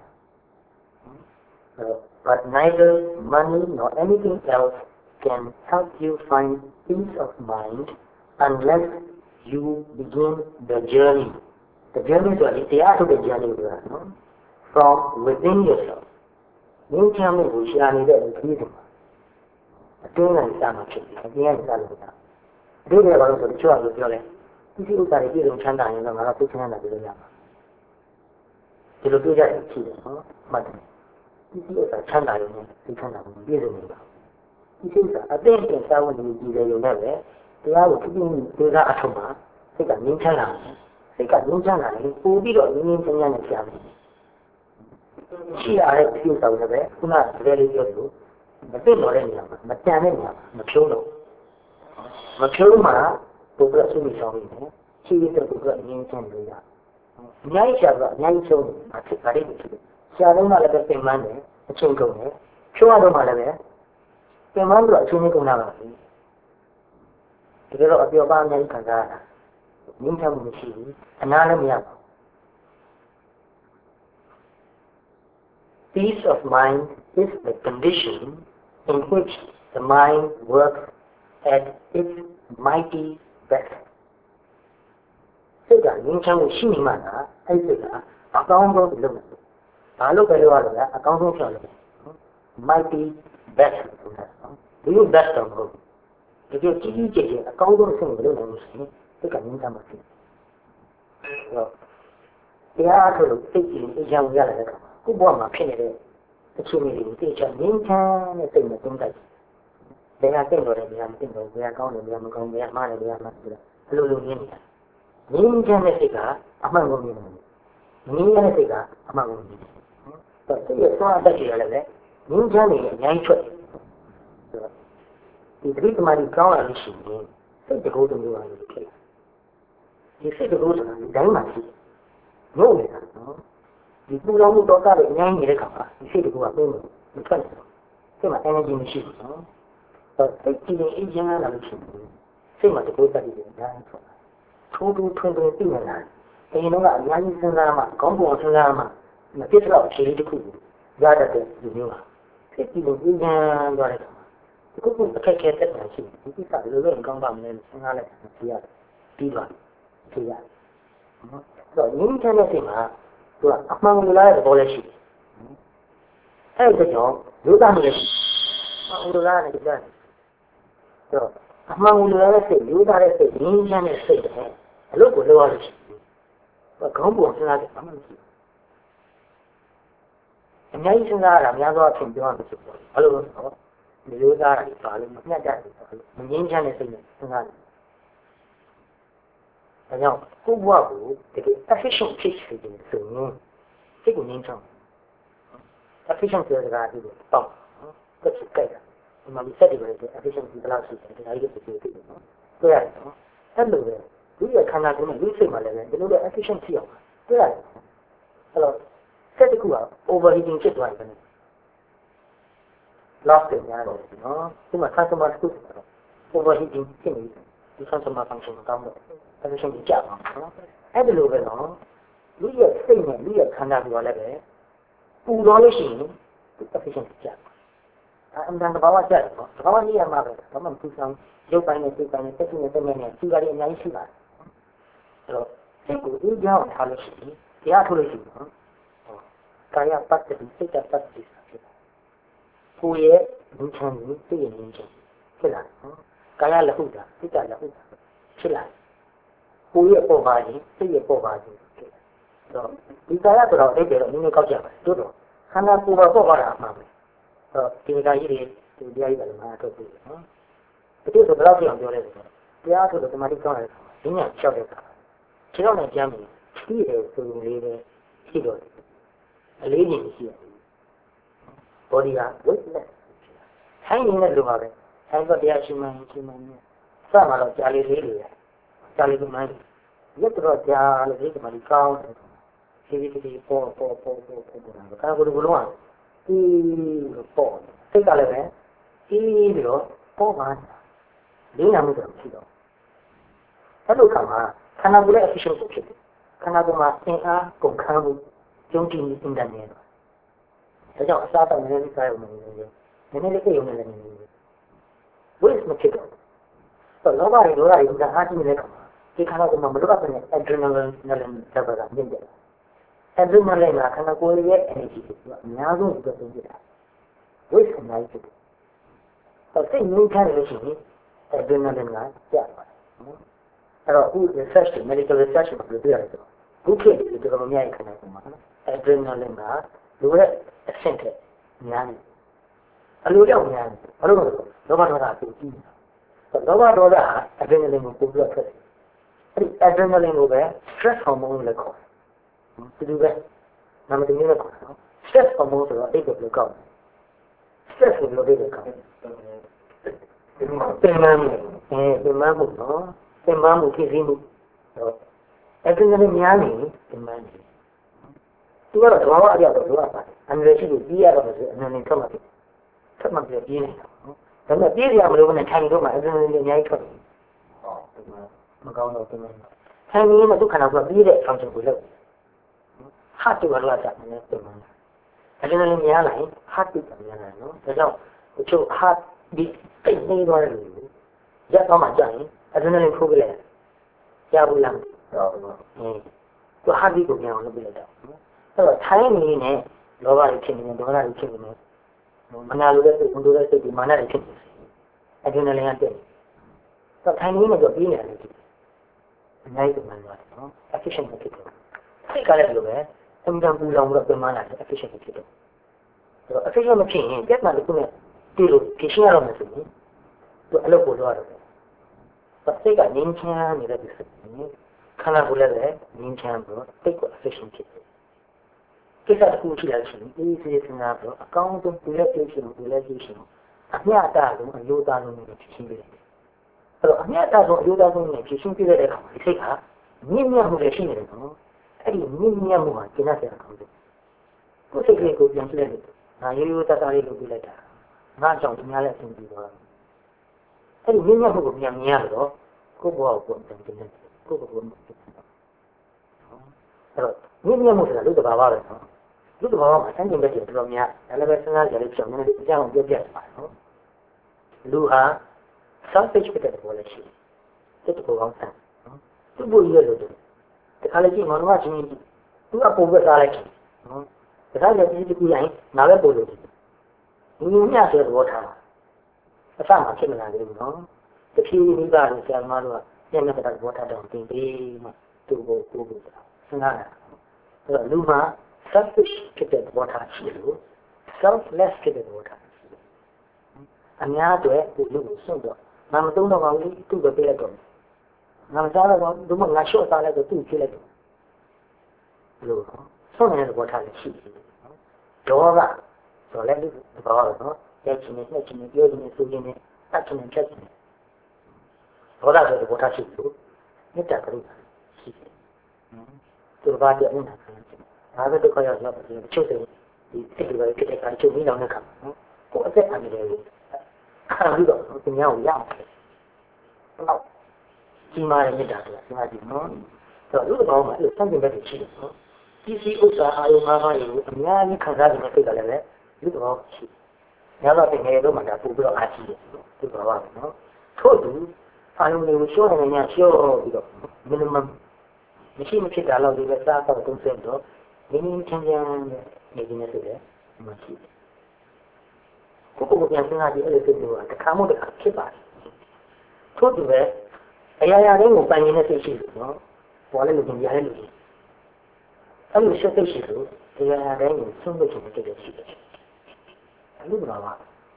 but neither money nor anything else can help you find peace of mind unless you begin the journey. The journey is the journey from within yourself. You can move to the freedom. I don't understand much. I don't understand it. Do you ever go to church with your leg? If you are a bit of China, you know, I'm not going to do that. You do that in Chile, but if you are China, you cannot be the name. If you are a bit of China, you do that. တရားကိုပြုမှုဒေသအထုံးမှာစိတ်ကငြိမ်းချမ်းလာတယ်စိတ်ကငြိမ်းချမ်းလာရင်ပို့ပြီးတော့ငြိမ်းချမ်းချမ်းနဲ့ကြာမယ်ရှိရတဲ့ပြုဆောင်လည်းပဲခုနကတည်းကလေးပြောလို့မသိတော့တဲ့နေရာမှာမတန်တဲ့နေရာမှာမဖြိုးတော့မဖြိုးမှပို့ပြီးဆုမိဆောင်နေတယ်ရှိရတဲ့ပုဂ္ဂိုလ်ငြိမ်းချမ်းလို့ရအများကြီးရှာတော့အများကြီးဆုံးတယ်အဖြစ်ပါလိမ့်မယ်ရှာတော့မှလည်းပဲပြင်ပန်းတယ်အချင်းကုန်တယ်ဖြိုးရတော့မှလည်းပဲပြင်ပန်းပြီးတော့အချင်းကုန်လာပါဘူးဒီလိုအပြောပါအများကြီးခံစားရတာငြိမ်းချမ်းမှုမရှိဘူးအနာလည်းမရဘူး Peace of mind is the condition in which the mind works at its mighty best စိတ်ကငြိမ်းချမ်းမှုရှိနေမှလားအဲ့စိတ်ကအကောင်းဆုံးလုပ်တယ်ဘာလို့ပဲလို့ရလဲအကောင်းဆုံးဖြစ်လို့ mighty best ဆိုတာဒီလို best တော့မဟုတ်ဘူးဒီလိုကြီးကြီးကျယ်ကျယ်အကောင်းဆုံးအဆင့်ကိုလုပ်နိုင်လို့ရှိရင်စိတ်ကငြိမ်းချမ်းမှာဖြစ်တယ်တရားထုတ်လို့စိတ်ကြည်အေးချမ်းရလာတဲ့အခါကိုယ့်ဘဝမှာဖြစ်နေတဲ့အခြေအနေတွေကိုသိချင်ငြိမ်းချမ်းတဲ့စိတ်နဲ့သုံးတိုက်ဘယ်ဟာသိလို့လဲဘယ်ဟာမသိလို့ဘယ်ဟာကောင်းတယ်ဘယ်ဟာမကောင်းဘယ်ဟာမှားတယ်ဘယ်ဟာမှဆိုတာဘယ်လိုလုပ်ရင်းနေတာငြိမ်းချမ်းတဲ့စိတ်ကအမှန်ကိုမြင်တယ်ငြိမ်းချမ်းတဲ့စိတ်ကအမှန်ကိုမြင်တယ်စိတ်ရဲ့သွားအတက်ကြရလည်းပဲငြိမ်းချမ်းနေတဲ့အများကြီးထွက်ဒီတိတ္တမာကြီးကောင်းလာလို့ရှိရင်စိတ်တကူတူမျိုးပါလို့ဖြစ်ဒီစိတ်တကူဆိုတာဒီတိုင်းမှာရှိငုံနေတာနော်ဒီပူလောင်မှုတော့ကလည်းအများကြီးနေတဲ့ခါမှာဒီစိတ်တကူကပြင်းလို့မထွက်နိုင်ဘူးစိတ်မှာ energy မရှိဘူးနော်စိတ်ကြည်ရင်အင်းချမ်းလာလို့ရှိရင်စိတ်မှာတကူတက်ပြီးအများကြီးထွက်ထိုးထိုးထွန်းထွန်းသိနေလာတယ်အရင်တော့ကအများကြီးစဉ်းစားမှကောင်းပုံစဉ်းစားမှမဖြစ်တော့အခြေလေးတစ်ခုရတတ်တဲ့ဒီမျိုးပါစိတ်ကြည်ရင်အင်းချမ်းသွားတဲ့ခုခုအခက်အခဲတက်တာရှိဒီကိစ္စဘယ်လိုလုပ်ရင်ကောင်းပါမလဲစဉ်းစားလိုက်ကြည့်ရတယ်ပြီးသွားကြည့်ရတယ်နော်အဲ့တော့ငြိမ်းချမ်းတဲ့စိတ်မှာသူကအမှန်ကိုလာတဲ့ဘောလည်းရှိတယ်အဲ့ဒါကြောင့်လူသားမှုလည်းရှိအမှန်ကိုလာတဲ့ကြည့်ရတယ်ဆိုတော့အမှန်ကိုလာတဲ့စိတ်လူသားတဲ့စိတ်ငြိမ်းချမ်းတဲ့စိတ်တဲ့အလုပ်ကိုလုပ်ရလို့ရှိတယ်ခေါင်းပုံစဉ်းစားတယ်ဘာမှမရှိဘူးအများကြီးစဉ်းစားရတာများသောအားဖြင့်ပြောရမယ်ဆိုတော့ဘာလို့လဲဆိုတော့ဒီလိုသားတွေပါလို့မပြတ်တတ်ဘူးမငြင်းချမ်းတဲ့စိတ်နဲ့စဉ်းစားတယ်။ဒါကြောင့်ကိုယ့်ဘဝကိုတကယ် efficient ဖြစ်စေတယ်ဆိုရင်စိတ်ကိုငြင်းချမ်း efficient ဆိုတာကဒီလိုပေါ့တက်ချကြိုက်တာဒီမှာစက်တွေပဲ efficient ဘယ်လောက်ရှိတယ်ဒါကြီးကိုပြောပြတယ်နော်။တွေ့ရတယ်နော်။အဲ့လိုပဲဒီရခန္ဓာကိုယ်နဲ့ဒီစိတ်မှလည်းဒီလိုလေ efficient ဖြစ်အောင်တွေ့ရတယ်။အဲ့တော့စက်တစ်ခုက overheating ဖြစ်သွားတယ် lost တယ်များတယ်နော်ဒီမှာ customer တစ်ခုဆိုတော့ overheating ဖြစ်နေတယ်ဒီ customer function မကောင်းတော့ efficient ကြီးကျအောင်နော်အဲ့ဒီလိုပဲနော်လူရဲ့စိတ်နဲ့လူရဲ့ခန္ဓာကိုယ်လည်းပဲပူတော့လို့ရှိရင် efficient ကြီးကျအမှန်တဘာဝကျတယ်နော်တဘာဝကြီးရမှာပဲဘာမှမထူးဆန်းရုပ်ပိုင်းနဲ့စိတ်ပိုင်းနဲ့တက်နဲ့တက်နဲ့စီကားလေးအများကြီးရှိပါတယ်အဲ့တော့စိတ်ကိုအင်းကြောင်းထားလို့ရှိရင်တရားထုတ်လို့ရှိရင်နော်ကာယပတ္တိစိတ်တပတ္တိကိုယ်ရဲ့ငြိမ်းချမ်းမှုသိရင်ငြိမ်းချမ်းဖြစ်လာနော်ကာယလဟုတာစိတ်ကလဟုတာဖြစ်လာကိုယ်ရဲ့ပေါ်ပါခြင်းစိတ်ရဲ့ပေါ်ပါခြင်းဖြစ်လာဒီကာယဆိုတော့အဲ့ဒီတော့နည်းနည်းကောက်ကြပါတို့တော့ခန္ဓာကိုယ်ပေါ်ပေါ်တာအမှန်ပဲဒီကာယကြီးတွေဒီတရားကြီးတယ်မှာထုတ်ပြီနော်ဒီလိုဆိုဘယ်လောက်ပြောင်းပြောလဲဆိုတော့တရားဆိုတော့တမာတိကောင်းတယ်ဒီညလျှောက်တဲ့အခါခြေတော့နဲ့ကြမ်းပြီးရှိတယ်ဆိုရင်လေးပဲရှိတော့တယ်အလေးကြီးရှိရတယ်ဘောဒီဟာဝိတ်လက်ဆိုင်နေတဲ့လူပါပဲဆိုင်တော့တရားရှိမှန်းရှိမှန်းနဲ့စမှာတော့ကြာလေးလေးတွေကြာလေးကမှန်းရက်တော့ကြာလို့ဒီကမှဒီကောင်းတယ်ဒီပေါ်ကာကိုယ်ကလုံးဝဒီပေါ်စိတ်ကလည်းပဲပြီးတော့ပေါ်ပါလေးနာမှုတော့ဖြစ်တော့အဲ့လိုခါမှာခန္ဓာကိုယ်ရဲ့ efficient ကိုဖြစ်တယ်ခန္ဓာကိုယ်မှာအင်အားကုန်ခန်းမှုကျုံးကြည့်နေတယ်နေတော့ဒါကြောင့်အစားတောက်နေနေစားရုံနဲ့နည်းနည်းလေးကြည့်ရုံနဲ့လည်းနေဝိစ်မဖြစ်တော့တော့လောဘတွေလောဘတွေကအားကြီးနေတဲ့ခါမှာဒီခန္ဓာကိုယ်မှာမလိုအပ်တဲ့ adrenaline နဲ့လည်းတက်ပါတာမြင့်တယ်adrenaline ကခန္ဓာကိုယ်ရဲ့ energy ကိုအများဆုံးပြတ်သွင်းပြတာဝိစ်အများကြီးဖြစ်တယ်တော့စိတ်ငြိမ်းချမ်းလို့ရှိရင် adrenaline ကကျပါတယ်အဲ့တော့အခု research medical research မှာပြောရတယ်ဆိုတော့ခုခေတ်ဒီတော်တော်များများခန္ဓာကိုယ်မှာ adrenaline ကလူရဲ့အဆင့်ထက်များနေအလိုရောက်များနေဘာလို့လဲဆိုတော့လောဘဒေါသအတူကြီးနေတာလောဘဒေါသ adrenaline ကိုပို့ပြီးထွက်တယ်အဲ့ဒီ adrenaline ကိုပဲ stress hormone လို့ခေါ်တယ်ဒီလိုပဲနာမည်မျိုးနဲ့ခေါ်တယ် stress hormone ဆိုတော့အဲ့ဒါကိုကောက်တယ် stress ကိုလို့ပြောတယ်ကောက်တယ်ပြန်မှန်းမှုနော်ပြန်မှန်းမှုဖြစ်ပြီးမှုadrenaline များနေပြန်မှန်းနေသူကတော့သဘာဝအပြောက်တော့လိုအပ်ပါတယ်အန္တရာယ်ရှိလို့ပြီးရတော့ဆိုအနည်းငယ်ထွက်မှပြပြေးနေတာနော်ဒါပေမဲ့ပြေးရမလို့နဲ့ထိုင်တော့မှအadrenaline အများကြီးထွက်တယ်မကောင်းတော့ဘူးထိုင်နေမှဒုက္ခနာကပြေးတဲ့ function ကိုလုပ်heart တို့ကတော့ကြာနေတယ်ပြန်မှန်းadrenaline များလာရင် heart တို့ပြန်များလာနော်ဒါကြောင့်တချို့ heart beat တိတ်နေသွားတယ်လို့ရက်တော့မှကြာရင် adrenaline ထိုးကြလိုက်ရဘူးလားသူ heart beat ကိုပြန်အောင်လုပ်ပြလိုက်တော့အဲ့တော့ထိုင်းနေနဲ့လောဘတွေဖြစ်နေတယ်ဒေါသတွေဖြစ်နေတယ်မနာလိုတဲ့စိတ်ဝန်တိုးတဲ့စိတ်ဒီမာနတွေဖြစ်နေတယ်အဒရီနာလင်ကတက်တယ်တော့ထိုင်းနေနဲ့တော့ပြီးနေတယ်အများကြီးမှန်ပါတယ်နော် efficient ဖြစ်တယ်စိတ်ကလည်းလိုပဲအမှန်ပူလောင်ပြီးတော့ပြန်လာတယ် efficient ဖြစ်တယ်အဲ့တော့ efficient မဖြစ်ရင်ပြဿနာတစ်ခုနဲ့ဒီလိုဖြစ်ရှင်းရတော့မယ်ဆိုရင်သူအလုပ်ပို့တော့တယ်စိတ်ကငြင်းချမ်းနေတဲ့ဒီစိတ်ခန္ဓာကိုယ်လည်းငြင်းချမ်းပြီးတော့စိတ်က efficient ဖြစ်တယ်ကိစ္စတစ်ခုရှိလာလို့ရှိရင်အေးစေးစဉ်းစားပြီးတော့အကောင်းဆုံးပြည့်ပြည့်ရှင်အမျှတဆုံးအယုဒဆုံးနဲ့ဖြစ်ရှင်းပြတယ်။အဲ့တော့အမျှတဆုံးအယုဒဆုံးနဲ့ဖြစ်ရှင်းပြတဲ့အခါဒီစိတ်ကမြင့်မြတ်မှုလည်းရှိနေတယ်နော်။အဲ့ဒီမြင့်မြတ်မှုကကျင့်တတ်တဲ့အကောင်းဆုံး။ကိုယ်စိတ်ကလေးကိုပြန်ကြည့်လိုက်လို့ငါရိုးရိုးသားသားလေးလုပ်ပြလိုက်တာ။ငါကြောင့်ဒီများလည်းအဆင်ပြေသွားတယ်။အဲ့ဒီမြင့်မြတ်မှုကိုပြန်မြင်ရတော့ကိုယ့်ဘဝကိုပြန်ကျင့်တယ်။ကိုယ့်ဘဝကိုအဲ့တော့မြင့်မြတ်မှုဆိုတာလူတဘာဝပဲနော်။လူတဘာဝမှာစံကျင်ဘက်တွေတော်တော်များဒါလည်းပဲစဉ်းစားကြရလို့ပြောင်းနေတယ်အကြောင်းပြောပြတယ်ပါနော်လူဟာ selfish ဖြစ်တဲ့သဘောလည်းရှိတယ်တစ်ခုကောင်းစမ်းနော်သူ့ဘုရားလို့တခါလေကြည့်မောင်တော်ကချင်းသူကပုံပြစားလိုက်နော်တခါလေဒီတစ်ခုရင်ငါပဲပို့လို့ဒီညဆိုတဲ့သဘောထားအစမှဖြစ်မလာသေးဘူးနော်တဖြည်းဖြည်းမိဘတို့ဆရာမတို့ကညနေကသဘောထားတော့တင်ပြီးမှသူ့ကိုပို့ဖို့စဉ်းစားတာအဲ့တော့လူမှာselfish ဖြစ်တဲ့သဘောထားရှိလို့ selfless ဖြစ်တဲ့သဘောထားရှိတယ်။အများအတွက်ဒီလူကိုစွန့်တော့ငါမသုံးတော့ပါဘူးသူ့ကိုပေးလိုက်တော့ငါမစားတော့ဘူးဒီမှာငါရှော့စားလိုက်တော့သူ့ကိုပေးလိုက်တော့လို့စွန့်နေတဲ့သဘောထားလည်းရှိတယ်။ဒေါသဆိုလည်းဒီဘာလို့နော်ရဲ့ချင်းနဲ့ချင်းနဲ့ပြောနေဆိုနေအချင်းနဲ့ချက်နေဒေါသဆိုတဲ့သဘောထားရှိလို့မေတ္တာကရုဏာရှိတယ်။သူဘာပြောနေတာဒါပဲတော့ရောက်တော့ဒီချုပ်တယ်ဒီစိတ်တွေပဲဖြစ်တဲ့အခါချုပ်ပြီးတော့လည်းခါနော်ကိုယ်အသက်အန္တရာယ်ကိုခံပြီးတော့သူများကိုရအောင်တော့ကြီးမားတဲ့မေတ္တာဆိုတာစဉ်းစားကြည့်နော်ဆိုတော့လူတော်မှာအဲ့လိုစံကျင်ဘက်တွေရှိတယ်နော်ဒီစီဥစ္စာအာယုံငါးပါးကိုအများကြီးခံစားနေတဲ့စိတ်ကလည်းလူတော်ရှိညတော့တကယ်လို့မှဒါပို့ပြီးတော့အားကြီးတယ်လူတော်ပါနော်ထို့သူအာယုံတွေကိုရှော့နေနေရှော့ပြီးတော့ minimum မရှိမဖြစ်တာတော့ဒီပဲစားတော့သုံးဆတော့ဒီနည်းချမ်းချမ်းနေနေနေဆိုတယ်မရှိဘူးကိုပြန်စဉ်းစားကြည့်အဲ့လိုဖြစ်လို့တခါမှတခါဖြစ်ပါတယ်ထို့တူပဲအရာရာတိုင်းကိုပိုင်နေတဲ့စိတ်ရှိတယ်နော်ပေါ်လည်းလူချင်းရတဲ့လူချင်းအဲ့လိုရှက်သိရှိလို့တရားတိုင်းကိုဆုံးလို့ဆုံးတဲ့ရှိတယ်။လူ့ဘာဝ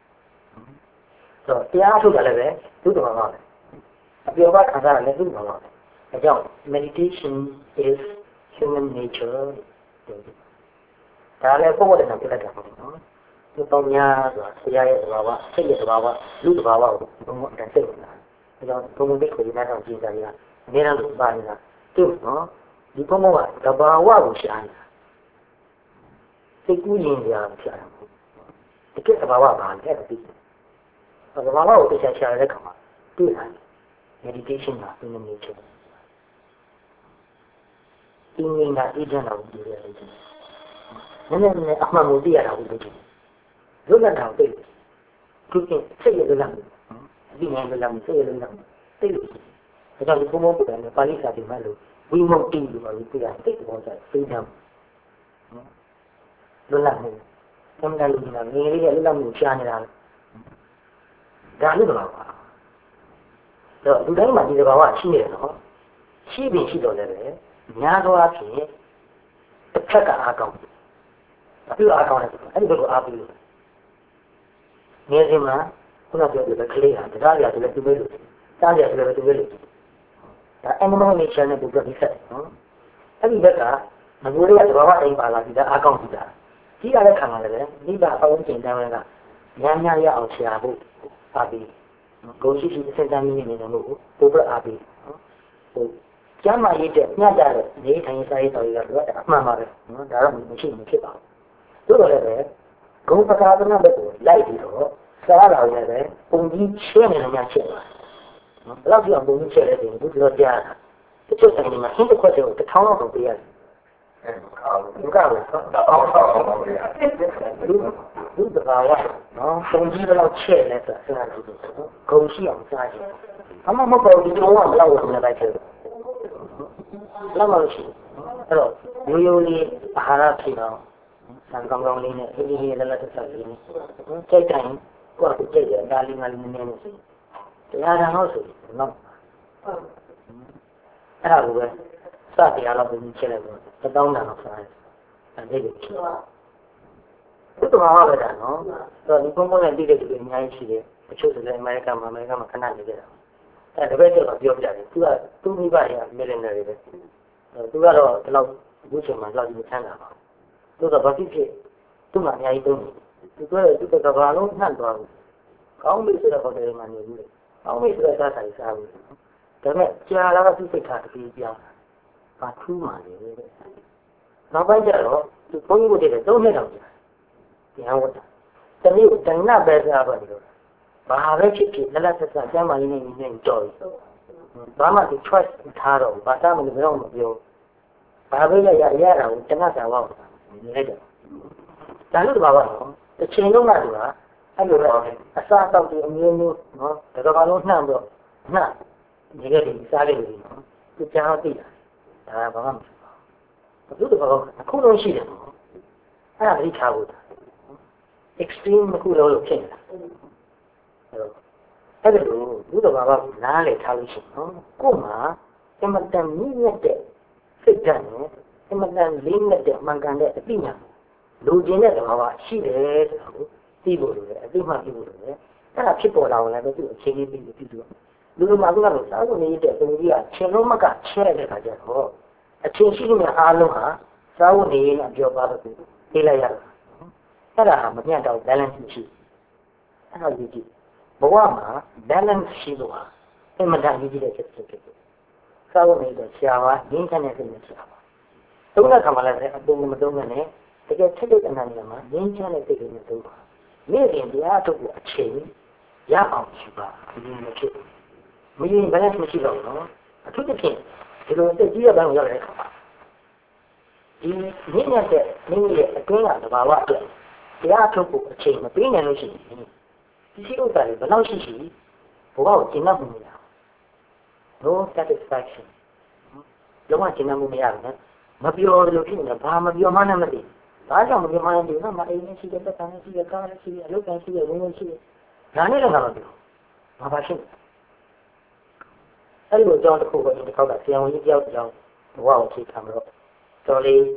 တော့တရားထုတ်တယ်လည်းပဲလူ့ဘာဝပဲ။အပြောပါခံစားရလည်းလူ့ဘာဝပဲ။အဲကြောင့် meditation is human nature ဒါလည်းပုံပေါ်တယ်နော်ပြလိုက်တာပေါ့နော်။ဒီပေါင်းများဆိုတာတရားရဲ့ဘာဝစိတ်ရဲ့ဘာဝလူ့ဘာဝကိုဘုံဘုံတန်စိတ်လာ။အဲကြောင့်ဘုံဘုံလေးကိုဒီနောက်ကြည့်ကြရတာအများအားလို့ပါနေတာသူ့နော်ဒီဘုံဘုံကတဘာဝကိုရှာနေတာစိတ်ကူးရင်ကြာဖြစ်တာ။ဒီကိစ္စဘာဝဘာလဲတဲ့ဒီ။ဘာဘာဝကိုရှာတဲ့ခါမှာတွေ့တာ meditation ကဘယ်လိုမျိုးဖြစ်လဲ။ဒီနေ့ကအေဂျင့်တော်ကိုတွေ့ရတယ်။နည်းနည်းအမှန်ကိုသိရတာဟုတ်တယ်။လွတ်လပ်တာကိုသိတယ်။သူကစိတ်ရလွတ်လပ်မှု။ဒီနေ့လွတ်လပ်မှုစိတ်ရလွတ်လပ်မှုသိလို့။ဒါကြောင့်ဒီဘုံဘုံကလည်းပါဠိစာတွေမှာလို့ဝိမု ക്തി လို့ပြောပြီးသိတယ်ဘောစားသိတယ်။လွတ်လပ်မှု။သမဏလူကြီးကငယ်လေးကလွတ်လပ်မှုရှားနေတာ။ဒါလို့တော့ပါ။တော့လူတိုင်းမှာဒီဘာဝရှိနေတယ်နော်။ရှိပြီရှိတော့လည်းပဲများသောအားဖြင့်တစ်ဖက်ကအားကောင်းတယ်။ပြီးတော့အားကောင်းတယ်အဲ့ဒီဘက်ကိုအားပြီးလို့ငယ်စဉ်မှာခုနပြောတဲ့ကလေးဟာတရားရည်လည်းသူပဲလို့ကြားရည်လည်းသူပဲလို့ဒါ animal nature နဲ့ပြောပြီးဆက်နော်။အဲ့ဒီဘက်ကငကိုယ်ရဲ့သဘာဝတိုင်းပါလာပြီးသားအားကောင်းပြီးသားကြီးရတဲ့ခံလာလည်းပဲမိဘအပေါင်းကျင်တန်းကများများရအောင်ရှာဖို့အားပြီးကိုရှိရှိစဉ်းစားမိနေတယ်လို့ပို့ပြအားပြီးဟိုကျမ်းမာရေးတဲ့ညကြတဲ့နေထိုင်စားရေးတော်ရည်ကတော့အမှန်ပါပဲနော်ဒါတော့မရှိမဖြစ်ပါဘူးတို့တော့လည်းပဲဂုံပကာသနာဘက်ကိုလိုက်ပြီးတော့စားလာရတယ်ပဲပုံကြီးရှင်းနေတယ်များချက်ပါနော်ဘယ်လောက်ကြောင်ပုံကြီးချက်လဲဆိုရင်သူတို့ကြားတာတချို့တိုင်းမှာဟင်းတစ်ခွက်တည်းကို1000လောက်တော့ပေးရတယ်လူကလည်းလူတကားနော်ပုံကြီးတော့ချက်လဲဆိုတာစဉ်းစားကြည့်လို့ဂုံရှိအောင်စားကြည့်အမှမဟုတ်ဘူးဒီတော့ဘယ်လောက်ဝင်နေလိုက်တယ်လောက်မရှိအဲ့တော့ရိုးရိုးလေးအာဟာရဖြစ်တော့စံကောင်းကောင်းလေးနဲ့အေးအေးလည်းလည်းဆက်ပြီးကြိတ်တိုင်းကိုယ့်ကိုကြိတ်ရဒါလေးငါလေးနည်းနည်းနဲ့ဆိုတရားတော်တော့ဆိုတော့အဲ့ဒါကိုပဲစတရားတော့ပြင်ချက်လိုက်တော့1000တန်တော့စားတယ်အဲ့ဒီလိုဘုရားဟောတာနော်အဲ့တော့ဒီဘုံဘုံနဲ့တိတဲ့လူတွေအများကြီးရှိတယ်တချို့ဆိုလည်းအမေရိကန်မှာခဏနေကြတာအဲ့ဒါပဲတော့ပြောပြတယ်သူမိဘတွေကမီလီနယ်တွေပဲသူကတော့ဒီလောက်အခုချိန်မှာလောက်ကြီးချမ်းသာပါသူကဘာဖြစ်ဖြစ်သူ့မှာအများကြီးသုံးတယ်သူကသူကဘာလုံးနှံ့သွားဘူးကောင်းပြီဆိုတော့ဟိုတယ်မှာနေဘူးလေကောင်းပြီဆိုတော့စားစားစားဘူးဒါပေမဲ့ကြာလာတော့သူစိတ်ထားတပြေးပြောင်းဘာထူးမှလဲနောက်ပိုင်းကျတော့သူဘုန်းကြီးတို့တွေသုံးနှစ်တောင်ကြာပြန်ဝတ်တာတနည်းတဏှပဲစားပါလို့ဘာပဲဖြစ်ဖြစ်လက်လက်ဆက်ဆက်ကျမ်းမာရေးနဲ့ညီနေကြော်ပြီဘာမှဒီ choice ထားတော့ဘာသာမလို့ဘယ်တော့မပြောဘာပဲရရတာကိုတဏှစာဝေါ့နေလိုက်တယ်ဒါလို့ဘာပါတော့တစ်ချိန်လုံးကသူကအဲ့လိုပဲအစားအသောက်တွေအမျိုးမျိုးနော်တကဘာလုံးနှံ့တော့နှံ့နေကြတယ်စားလိုက်လို့နော်သူကြားသိတာဒါဘာမှမဖြစ်ပါဘူးဘုရားကအခုလုံးရှိတယ်နော်အဲ့ဒါသိချဖို့ extreme ခုလုံးလို့ဖြစ်နေတာအဲ့ဒါလို့ဘုရားဘာကနားလေထားလို့ရှိနော်ကို့မှာအမတန်မြင့်မြတ်တဲ့စိတ်ဓာတ်နဲ့အမတန်လေးမြတ်တဲ့မှန်ကန်တဲ့အသိဉာဏ်လူချင်းတဲ့ဘာဝရှိတယ်ဆိုတော့သိဖို့လိုတယ်အသိမှသိဖို့လိုတယ်အဲ့ဒါဖြစ်ပေါ်လာအောင်လည်းသူ့အခြေအနေပြီးပြီးတော့လူတို့မှာကတော့စားဖို့နေတဲ့ပုံကြီးကချင်းလုံးမကချဲတဲ့ခါကျတော့အချင်းရှိတဲ့အားလုံးဟာစားဖို့နေရင်ပြောပါတော့ပြေးလိုက်ရတာအဲ့ဒါဟာမပြတ်တော့ balance ရှိအဲ့ဒါကြီးဘဝမှာ balance ရှိလို့ဟာအမှန်တန်ကြီးတဲ့ချက်ဖြစ်တယ်စားဖို့နေတဲ့ဆရာကရင်းချတဲ့စိတ်နဲ့ဆရာပါသုံးတဲ့ခါမှလည်းအပုံမသုံးနဲ့တကယ်ထက်တဲ့အနန္တမှာရင်းချတဲ့စိတ်နဲ့သုံးပါနေ့စဉ်တရားထုတ်ဖို့အချိန်ရအောင်ရှိပါဒီလိုဖြစ်မရင် balance မရှိတော့ဘူးနော်အထူးသဖြင့်ဒီလိုတက်ကြီးရတဲ့ဘက်ကိုရောက်တဲ့အခါမှာဒီမြင့်မြတ်တဲ့မိမိရဲ့အတွင်းကသဘာဝအတွက်တရားထုတ်ဖို့အချိန်မပေးနိုင်လို့ရှိရင်ဒီရှိဥစ္စာတွေဘယ်လောက်ရှိရှိဘဝကိုကျင့်တတ်မှုမရဘူး no satisfaction လုံးဝကျင့်တတ်မှုမရဘူးနော်မပြောလို့ဖြစ်နေဘာမပြောမှန်းမသိဘာကြောင့်မပြောမှန်းဒီကမှအိမ်နဲ့ရှိတဲ့တက်ကန်နဲ့ရှိတဲ့ကားနဲ့ရှိတဲ့အလုပ်ကန်ရှိတဲ့ဝင်ဝင်ရှိတဲ့ဒါနဲ့လည်းငါမပြောဘာပါရှိအဲ့လိုကြောင့်တစ်ခုပဲဒီတစ်ခေါက်ကဆရာဝန်ကြီးတယောက်ကြောင့်ဘဝကိုချိန်ခံတော့တော်လေး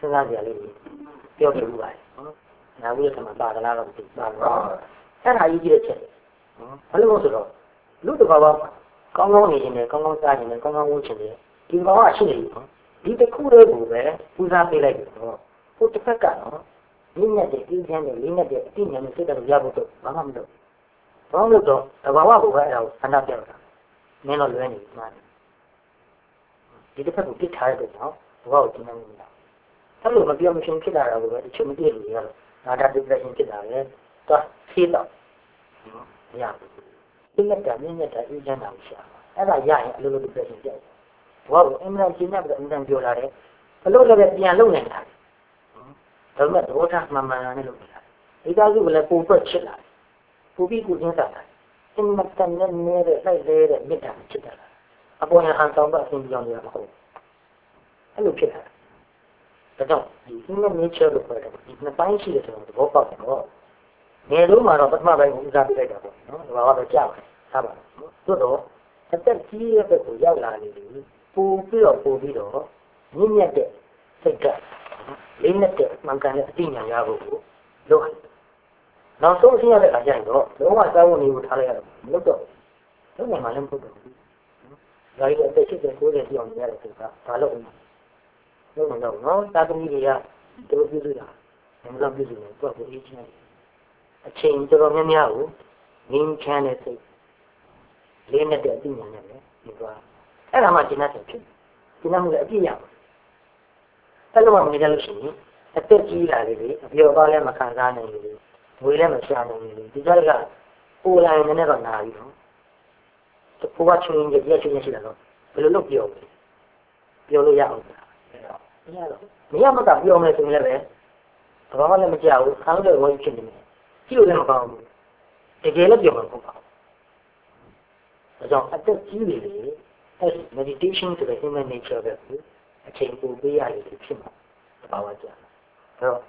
စဉ်းစားကြလေပြောပြမှုပါတယ်နော်နာဝိရကမှာပါဒလားတော့ဒီပါတော့အဲ့ဒါကြီးကြည့်တဲ့ချက်ဘယ်လိုဆိုတော့လူတစ်ပါးကောင်းကောင်းနေနေကောင်းကောင်းစားနေကောင်းကောင်းဝှချင်တယ်ဒီဘာမှရှိနေပြီနော်ဒီတစ်ခုတည်းကိုပဲပူဇော်ပေးလိုက်တယ်နော်ဟိုတစ်ဖက်ကတော့ရင်းနဲ့တဲ့အေးချမ်းတဲ့လေးနဲ့တဲ့အတိညာနဲ့စိတ်တော်ရဖို့တော့ဘာမှမလုပ်ဘာမှမလုပ်တော့တဘာဝကိုပဲအဲ့ဒါကိုဆန္ဒပြတာမင်းတော့လွဲနေမှာဒီတစ်ဖက်ကိုပြစ်ထားရတဲ့ကြောင့်ဘဝကိုကျင်းနေမှာအဲ့လိုမပြောမရှင်ဖြစ်လာတာကိုပဲတချို့မသိလို့ရတော့နာတာ depression ဖြစ်တာလေတော့ဖြေးတော့မရဘူးဒီနဲ့တာမြင့်မြတ်တာအေးချမ်းတာကိုရှာအဲ့ဒါရရင်အလိုလို depression ပြတ်ဘဝကိုအင်မတန်ကျင်းတဲ့အင်မတန်ပြောလာတယ်ဘလို့လည်းပြန်လုံနေတာဒါပေမဲ့သဘောထားမှန်မှန်နဲ့လုပ်နေတာဒီသားစုကလည်းပုံပွက်ချစ်လာပူပြီးကိုချင်းစားတာအင်မတန်နဲ့နေတဲ့လိုက်လေတဲ့မြစ်တာချစ်တာအပေါ်ရဟန်ဆောင်တော့အင်းပြောင်းနေတာမဟုတ်အဲ့လိုဖြစ်တာဒါကြောင့်ဒီ human nature လို့ခေါ်တယ်ဒီနှစ်ပိုင်းရှိတယ်ဆိုတော့သဘောပေါက်တယ်တော့ငယ်လုံးမှာတော့ပထမပိုင်းကိုဦးစားပေးလိုက်တာပေါ့နော်ဒီဘာကတော့ကြားပါတယ်သားပါသို့တော့အသက်ကြီးတဲ့ဘက်ကိုရောက်လာနေပြီပူပြီးတော့မြင့်မြတ်တဲ့စိတ်ကလေးနဲ့တဲ့မှန်ကန်တဲ့အသိဉာဏ်ရဖို့ကိုလုပ်ရတယ်နောက်ဆုံးအဆင့်ရတဲ့အခါကျရင်တော့လုံးဝစောင်းဝင်နေကိုထားလိုက်ရတယ်မလုပ်တော့လုံးဝမှလည်းမဟုတ်တော့ဘူးဒါကြီးအသက်ရှိတဲ့90ပြောင်းနေရတဲ့ဆိုတာဘာလို့လုံးဝတော့နော်တာသမီတွေကတို့ပြုစုတာဘယ်လိုပြုစုလဲသူကကိုအေးချမ်းအချိန်တော်တော်များများကိုငင်းချမ်းတဲ့စိတ်လေးနဲ့တဲ့အသိဉာဏ်နဲ့လည်းဒီကွာအဲ့ဒါမှကျင့်တတ်တယ်ဖြစ်ကျင့်တတ်မှုလည်းအပြည့်ရပါအဲ့လိုမှမကြလို့ရှိရင်အသက်ကြီးလာလေအပြောပါလဲမခံစားနိုင်ဘူးငွေလည်းမရှာနိုင်ဘူးဒီကြက်ကပူလာရင်လည်းတော့နာပြီနော်တပူကချင်းရင်ကြည့်ချင်းရှိတာတော့ဘယ်လိုလုပ်ပြောလို့ရအောင်မရတော့မရမကပြောမယ်ဆိုရင်လည်းဘာမှလည်းမကြောက်ဘူးခါလို့လည်းဝင်ဖြစ်နေတယ်ကြည့်လို့လည်းမကောင်းဘူးတကယ်လည်းပြောမှာမဟုတ်ပါဘူးဒါကြောင့်အသက်ကြီးလေအဲ့ meditation ဆိုတဲ့ human nature ပဲအချိန်ပိုပေးရတယ်ဖြစ်မှာဘာဝကြဆိုတော့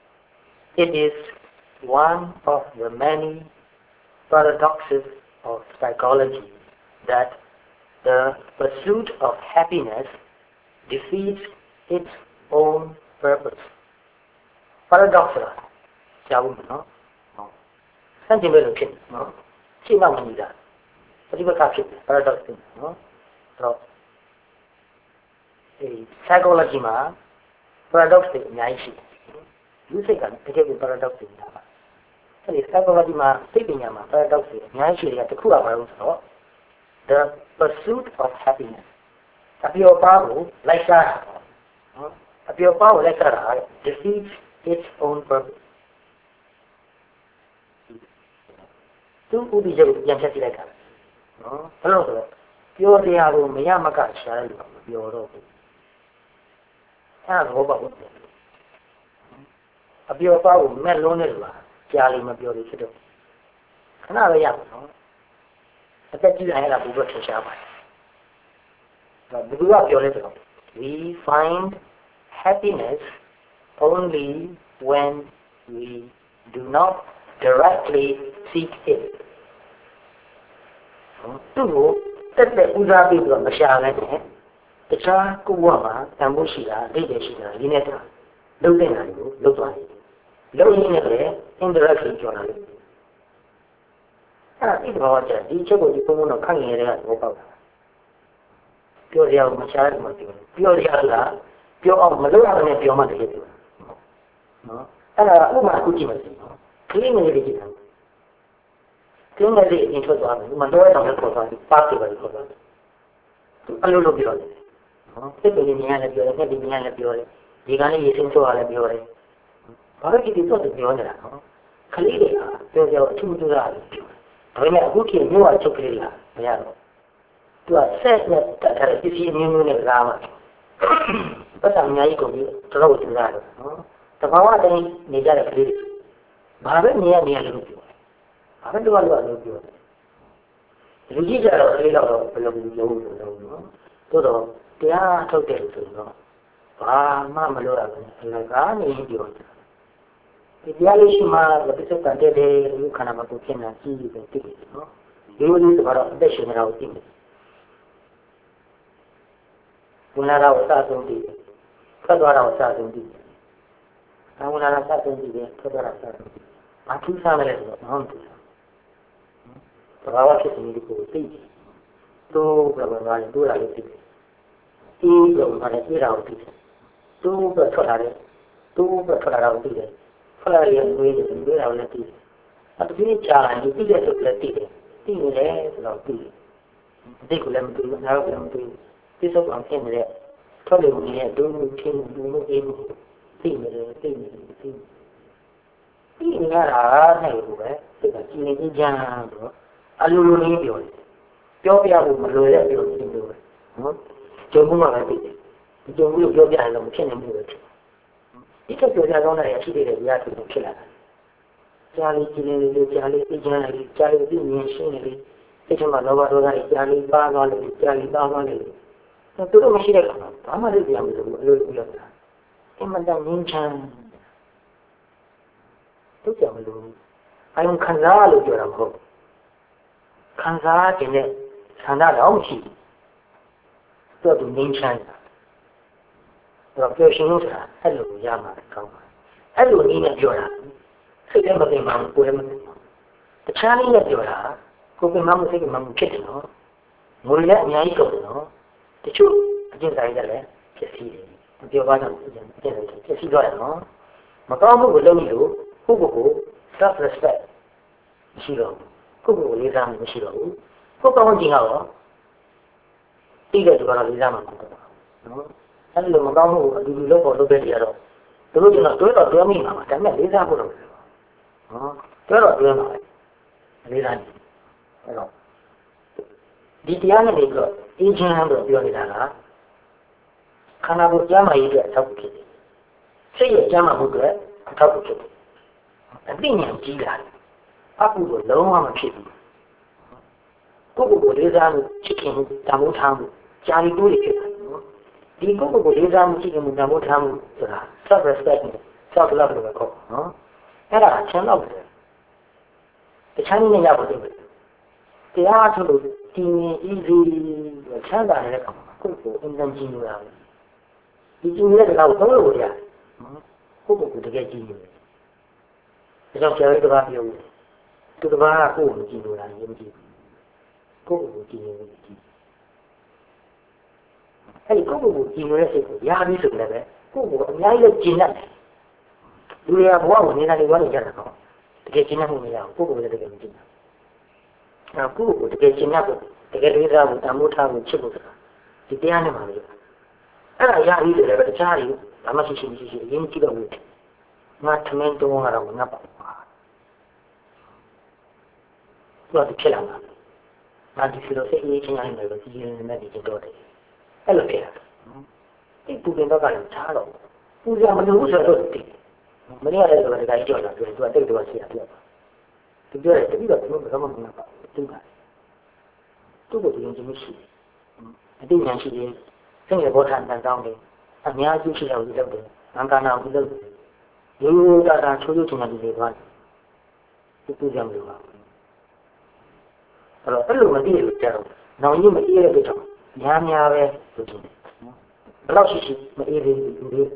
it is one of the many paradoxes of psychology that the pursuit of happiness defeats its own purpose. Paradox ကြားဘူးနော်ဆန့်ကျင်ဘက်လိုဖြစ်နေနော်ရှင်းမှမနေတာပฏิပတ်ဖြစ်တယ် paradox ဖြစ်နော်ဆိုတော့psychology မှာ paradox တွေအများကြီးရှိတယ်လူစိတ်ကတကယ်ကို paradox တွေနေတာပါအဲ့ဒီ psychology မှာစိတ်ပညာမှာ paradox တွေအများကြီးရှိတယ်တခုကဘာလို့ဆိုတော့ the pursuit of happiness အပျော်ပါးကိုလိုက်စားတာနော်အပျော်ပါးကိုလိုက်စားတာ defeats its own purpose သူဥပဒေကိုပြန်ချက်ကြည့်လိုက်တာနော်ဘယ်လိုဆိုတော့ပြောတရားကိုမရမကရှားလို့မပြောတော့ဘူးအဲ့ဒါဘောပါဘူးအပြောပါကိုမဲ့လုံးနေလို့ကြားလို့မပြောလို့ဖြစ်တော့ခဏပဲရပါတော့အသက်ကြီးလာရင်လည်းဘုရားထင်ရှားပါတယ်ဒါဘုရားပြောလဲဆိုတော့ we find happiness only when we do not directly seek it သူ့ကိုတက်တဲ့ဦးစားပေးပြီးတော့မရှာလိုက်နဲ့တခြားကိုယ်ဘဝမှာတန်ဖိုးရှိတာအတိတ်ရှိတာဒီနဲ့တာလုံးတဲ့နေရာကိုလုံးသွားတယ်လုံးရင်းနဲ့လည်း indirectly ကြော်လာတယ်အဲ့ဒါဒီဘောကြဒီချက်ကိုဒီဘုံတော့ခန့်ရတဲ့ဘောပေါက်တာပြောရအောင်မရှားမှပြောရလားပြောအောင်မလုပ်ရနဲ့ပြောမှတကယ်ပြောနော်အဲ့ဒါဥပမာခုကြည့်မယ်ခလေးငယ်လေးကြည့်တယ်ခလေးငယ်လေးအရင်ထွက်သွားတယ်မတော်ရအောင်လည်းခေါ်သွားတယ်ပါစီပဲခေါ်သွားတယ်အလိုလိုပြောတယ်နော်စိတ်ပင်ဉာဏ်လည်းပြောတယ်ငှက်ပင်ဉာဏ်လည်းပြောတယ်ဒီကနေ့ရေစင်းဆိုရလည်းပြောတယ်ဘာလို့ဒီတော့ပြောနေတာနော်ခလေးတွေကပြောပြောအထူးထူးတာလည်းပြောတယ်ဒါပေမဲ့အခုခေတ်မျိုးကချုပ်ကလေးလားမရတော့သူကဆက်နဲ့တက်တဲ့ပစ္စည်းမျိုးမျိုးနဲ့လာမှာပတ်စံအများကြီးကုန်ပြီးတော်တော်ထူတာတော့နော်တဘာဝတိုင်းနေကြတဲ့ကလေးတွေဘာပဲနေရလို့ပြောတယ်ဘာပဲတော့လို့ပြောတယ်လူကြီးကြတော့ကလေးတော့ဘယ်လိုပြောလို့လဲနော်သို့တော့တရားထုတ်တယ်ဆိုတော့ဘာမှမလုပ်ရဘူးအလကားနေပြောတယ်ဒီတရားလေးရှိမှပစ္စည်းတန်တဲ့လူခန္ဓာမှာကိုဖြစ်နေကြည့်ပြီးသိတယ်နော်ဒီလိုမျိုးတော့အသက်ရှင်နေတာကိုသိတယ်ဘုရားတော်အစဆုံးသိတယ်ခထွက်သွားတော့စဆုံးကြည့်။အမှန်လားစဆုံးကြည့်တယ်ထွက်သွားတာစဆုံးကြည့်။မထူးဆန်းတယ်ဆိုတော့မဟုတ်ဘူး။ဘာဝဖြစ်နေဒီကိုသိတယ်။တို့ဘယ်မှာလဲတို့လာလို့သိတယ်။ဒီလိုမှလည်းပြေးတာကိုသိတယ်။တို့ပဲထွက်လာတယ်။တို့ပဲထွက်လာတာကိုသိတယ်။ထွက်လာရင်တွေးတာကိုလည်းသိတယ်။အတူတူကြာလာရင်သိတဲ့ဆိုလည်းသိတယ်။သိနေတယ်ဆိုတော့သိတယ်။ဒီကိုလည်းမသိဘူး။နောက်လည်းမသိဘူး။ဒီစုံအောင်ဖြစ်နေတဲ့ထွက်လို့နေတဲ့ဒုမှုချင်းဒုမှုအေးမှုသိနေတယ်သိနေတယ်သိနေရတာနဲ့လို့ပဲသိတာကြီးနေကြမ်းတော့အလိုလိုလေးပြောတယ်ပြောပြဖို့မလွယ်တဲ့ပြောချင်းလို့နော်ကြုံမှုမှပဲသိတယ်ဒီကြုံမှုကိုပြောပြရင်တော့မဖြစ်နိုင်ဘူးပဲဒီကပြောပြကောင်းတဲ့အရှိတဲ့တရားတွေဖြစ်လာတာကြားလေးကြီးလေးလေးကြားလေးသိချမ်းလေးကြားလေးသိမြင်ရှင်းလေးသိချင်မှလောဘဒေါသတွေကြားလေးပါသွားလို့ကြားလေးပါသွားလို့သူတို့မရှိတဲ့ကောင်ဘာမှလုပ်ပြမလို့အလိုလိုလုပ်တာအမှန်တန်ငင်းချမ်းတို့ကြောင့်မလို့အယုံခံစားလို့ပြောတာမဟုတ်ခံစားခြင်းနဲ့ဆန္ဒတော့မရှိဘူးသူငင်းချမ်းတာတော့ပြောရှင်လို့ဆိုတာအဲ့လိုရမှာကောင်းပါအဲ့လိုနည်းနဲ့ပြောတာစိတ်ထဲမသိမှကိုယ်လည်းမသိဘူးတခြားနည်းနဲ့ပြောတာကိုယ်ကမှမသိမှမဖြစ်တယ်နော်ငွေလည်းအများကြီးကုန်တယ်နော်တချို့အကျင့်ဆိုင်တွေလည်းဖြစ်စီတယ်ပြောပါတော့အကျင့်ဆိုင်တွေဖြစ်စီတော့ရနော်မကောင်းမှုကိုလုပ်လို့ကိုယ့်ကိုယ် self respect မရှိတော့ဘူးကိုယ့်ကိုယ်လေးစားမှုမရှိတော့ဘူးကိုယ်ကောင်းခြင်းကတော့တိတဲ့သူကတော့လေးစားမှာမဟုတ်တော့နော်အဲ့လိုမကောင်းမှုကိုအတူတူလုပ်ဖို့လုပ်တဲ့နေရာတော့သူတို့ကတော့တွဲတော့တွဲမိမှာပါဒါပေမဲ့လေးစားဖို့တော့နော်တွဲတော့တွဲမှာပဲလေးစားနေအဲ့တော့ဒီတရားနဲ့ပြီးတော့အင်းချင်းလို့ပြောနေတာကခန္ဓာကိုယ်ကျမ်းမာရေးအတွက်အထောက်အကူဖြစ်တယ်စိတ်ရဲ့ကျမ်းမာမှုအတွက်အထောက်အကူဖြစ်တယ်အသိဉာဏ်ကြီးလာတယ်အကုသို့လုံးဝမဖြစ်ဘူးကိုယ့်ကိုယ်ကိုလေးစားမှုချစ်ခင်မှုတန်ဖိုးထားမှုကြာရီတိုးတွေဖြစ်တယ်နော်ဒီကိုယ့်ကိုယ်ကိုလေးစားမှုချစ်ခင်မှုတန်ဖိုးထားမှုဆိုတာ self respect နဲ့ self love လို့ပဲခေါ်နော်အဲ့ဒါချမ်းသာတယ်တခြားနည်းနဲ့ရဖို့လုပ်တယ်တရားထုတ်လို့ဒီအေးလေးချမ်းသာတဲ့ကောင်ကိုယ့်ကိုအင်္ဂါကြည့်လို့ရတယ်ဒီကြည့်ရတဲ့ကောင်သုံးလို့ရတယ်ကိုယ့်ကိုယ်တကယ်ကြည့်နေတယ်ဒါကြောင့်ဆရာကြီးကပြောတယ်သူတစ်ပါးကကိုယ့်ကိုကြည့်လို့ရတယ်မကြည့်ဘူးကိုယ့်ကိုကြည့်နေတယ်ကြည့်အဲ့ဒီကိုယ့်ကိုကြည့်နေတဲ့စိတ်ကိုရားပြီးဆိုလည်းပဲကိုယ့်ကိုအများကြီးကျင့်တတ်တယ်လူတွေကဘဝကိုနေတာတွေဝါနေကြတာတော့တကယ်ကျင့်တတ်မှုမရဘူးကိုယ့်ကိုလည်းတကယ်မကျင့်ဘူးအခုတကယ်ကျင့်တတ်ဖို့တကယ်လေးစားဖို့တမိုးထားဖို့ချစ်ဖို့ဆိုတာဒီတရားနဲ့မှလေအဲ့ဒါရပြီးတယ်ပဲတခြားတွေဘာမှရှိရှိရင်းကြည့်တော့ဘူးငါထမင်းတုံးကတော့ငါပါဘာသူဖြစ်လာမှာငါဒီလိုစိတ်အေးချမ်းရနေလို့ဒီရင်နဲ့ဒီတော့တယ်အဲ့လိုဖြစ်လာဒီပူပင်တော့ကလည်းချားတော့ပူကြမလို့ဆိုတော့ဒီမနေ့ကလည်းဆိုတော့ဒီကကြောက်တာသူကတိတ်တော့ရှိတာပြောတာသူပြောတယ်တတိတော့သူကဘာမှမလုပ်ပါဘူးသူကသူ့ကိုဒီလိုချင်းမရှိအတိညာရှိရင်စိတ်ရဘောထားတန်တောင်းတယ်အများကြီးရှိအောင်လုပ်တယ်ငါကနာကိုလုပ်တယ်ရိုးရိုးသားသားချိုးချိုးချင်တယ်ဒီသွားသူကြောင့်လို့ပါအဲ့လိုမသိလို့ကြတော့နောင်ကြီးမအေးတဲ့အတွက်ကြောင့်များပဲဆိုချင်တယ်ဘယ်လောက်ရှိမအေးသေးဘူးလေ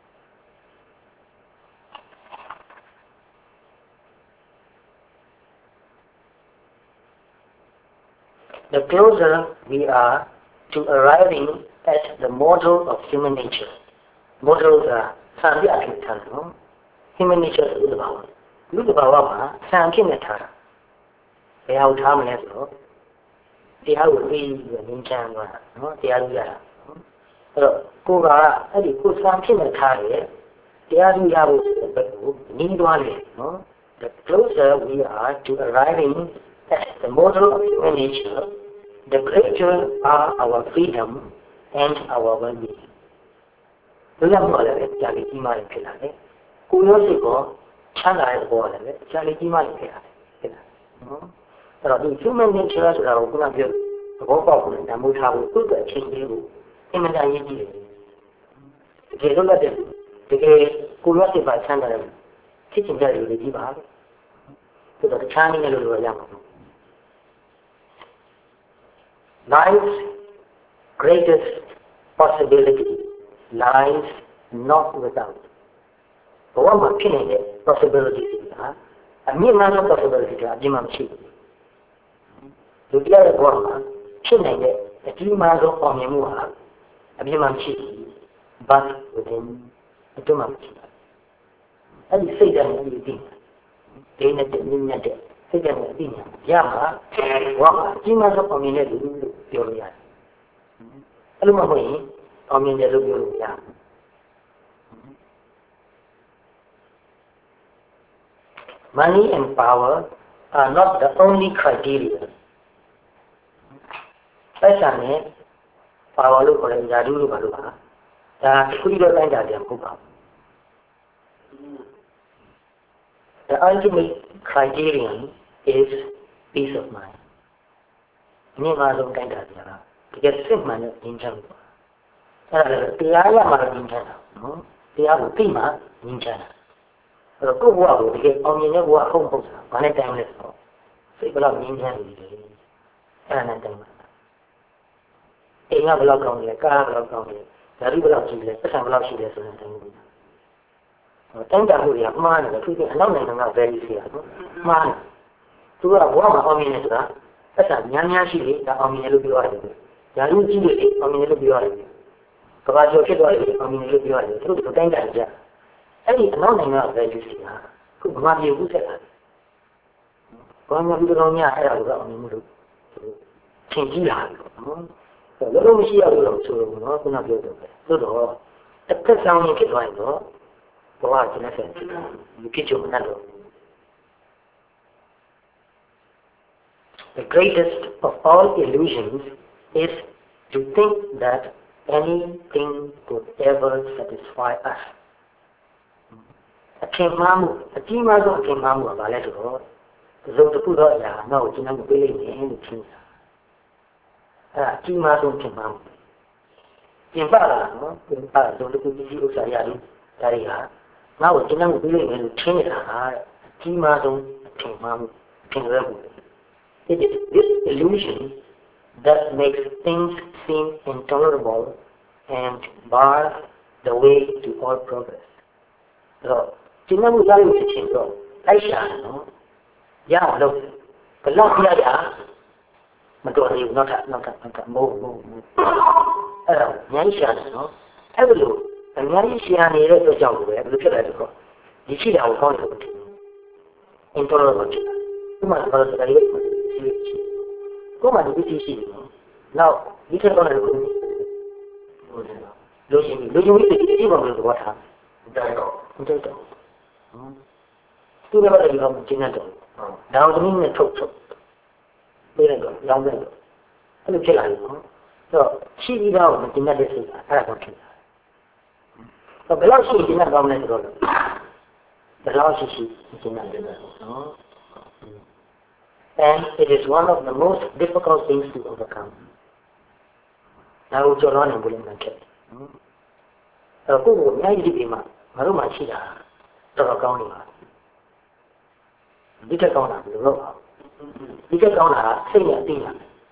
The closer we are to arriving at the model of human nature, model ကစံပြအဖြစ်ထားတယ်နော် human nature ဆိုတဲ့ဘာလဲလူ့ဘဝမှာစံဖြစ်နေထားတာဘယ်အောင်ထားမလဲဆိုတော့တရားကိုသိပြီးငြိမ်းချမ်းသွားတာနော်တရားလို့ရတာအဲ့တော့ကိုကအဲ့ဒီကိုစံဖြစ်နေထားတယ်တရားလို့ရဖို့ဆိုတဲ့ဘက်ကိုနင်းသွားတယ်နော် The closer we are to arriving at the model of human nature, the greater are our freedom and our well-being. ဘယ်လိုမှလည်းကြာလီကြီးမှလည်းဖြစ်လာတယ်ကိုရောစိတ်ကောချမ်းသာတဲ့ဘောလည်းကြာလီကြီးမှလည်းဖြစ်လာတယ်နော်အဲ့တော့ဒီ human nature ဆိုတာကိုခုနပြောသဘောပေါက်ဖို့တန်ဖိုးထားဖို့သူ့အတွက်အချင်းချင်းကိုအင်မတန်ရေးကြည့်တယ်တကယ်လို့လည်းတကယ်ကိုရောစိတ်ပါချမ်းသာတယ်ဖြစ်ချင်တဲ့လူတွေကြီးပါဆိုတော့တခြားနည်းနဲ့လို့ရမှာ Life's greatest possibility lies not without. But what my opinion is possibility is that a mere man possibility that Jim Chi. The other one, Chinning a few miles on your moor, a Jim Chi, but within a 2 months. And you say that you think. They net it. Say that you think. Yama, what Jim on your head, your yard. Alumni, on your yard. Money and power are not the only criteria. Personally, power look for a Yadu Baluba, the ultimate criterion is peace of mind. Nimazum Kandadara, to get simple in China. The Ayama in China, the Abupima in China. The good work to get on your work home, one at time less. People are in China. And at them. A block on the car block on the river of Chile, some block Chile, and thank you, we have money, the people are not very fair. Man, to a woman on Minnesota, that's a Yanya Chile, the Ominubi. Yaru Chile, Ominubi. Cabajo Chile, Ominubi, through the Tanga. Any anonymous very fair. Could not be who said that. Going on the Ronia, I have got on the Chingia. The little machine of not beautiful. The person you get right, go out in a sense. You get your another. The greatest of all illusions is to think that anything could ever satisfy us. A king mamu, a team of king mamu of a letter, though the put out now, it's not really anything. Chima don't come out. In Bala, don't look at you, Sayari, Daria. Now it's not really in China. Chima don't come out. It is this illusion that makes things seem intolerable and bar the way to all progress. So, China will tell you to change. I shall, yeah, look, the last year. Majority not move. Nyan no? Every look, and Nyan near the jungle, look at it. You see our concept. Intolerable. You must follow the way. Go on, you see. Now, you can go and losing the water. To never become Chinato. Now the meaning of young window. I look at so she is out in that district. So below she is not government road. Below she is not and it is one of the most difficult things to overcome. Now it's your own and willing to get. So who may be my Maruma Shida, Torokaunima. Did I go on the road? You get on a senior dinner.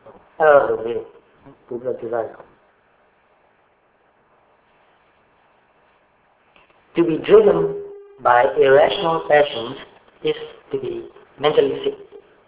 To be driven by irrational passions is to be mentally sick.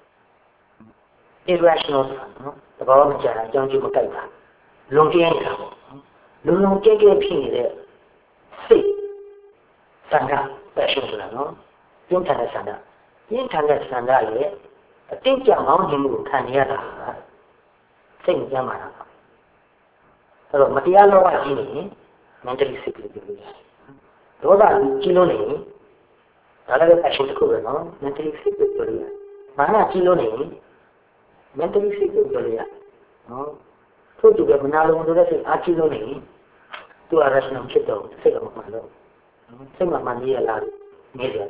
Irrational, the government don't you look at that. Longian, Lulong Gay sick. Sanga, passions, no? Internet Sanga. Internet Sanga. I think you're on him can hear that. Sing Yamana. So, Matiano Wajini, mentally sick. Those are Kiloni, another passion to cover, mentally sick with Julia. Mana Kiloni, mentally sick with Julia. No? So, to get Manalo to say Achiloni, to a rational kiddo, say of Malo. Sing of Mandia Lad, Media.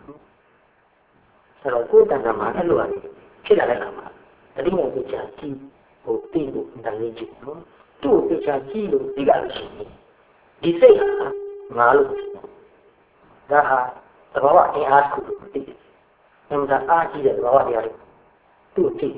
So, good and a man, hello, Kilalama. The ring of which are key or people in the legend. Two which are key to the galaxy. They say, Malu. Daha, the Baba they ask you to complete. And the Archie that Baba they are two things.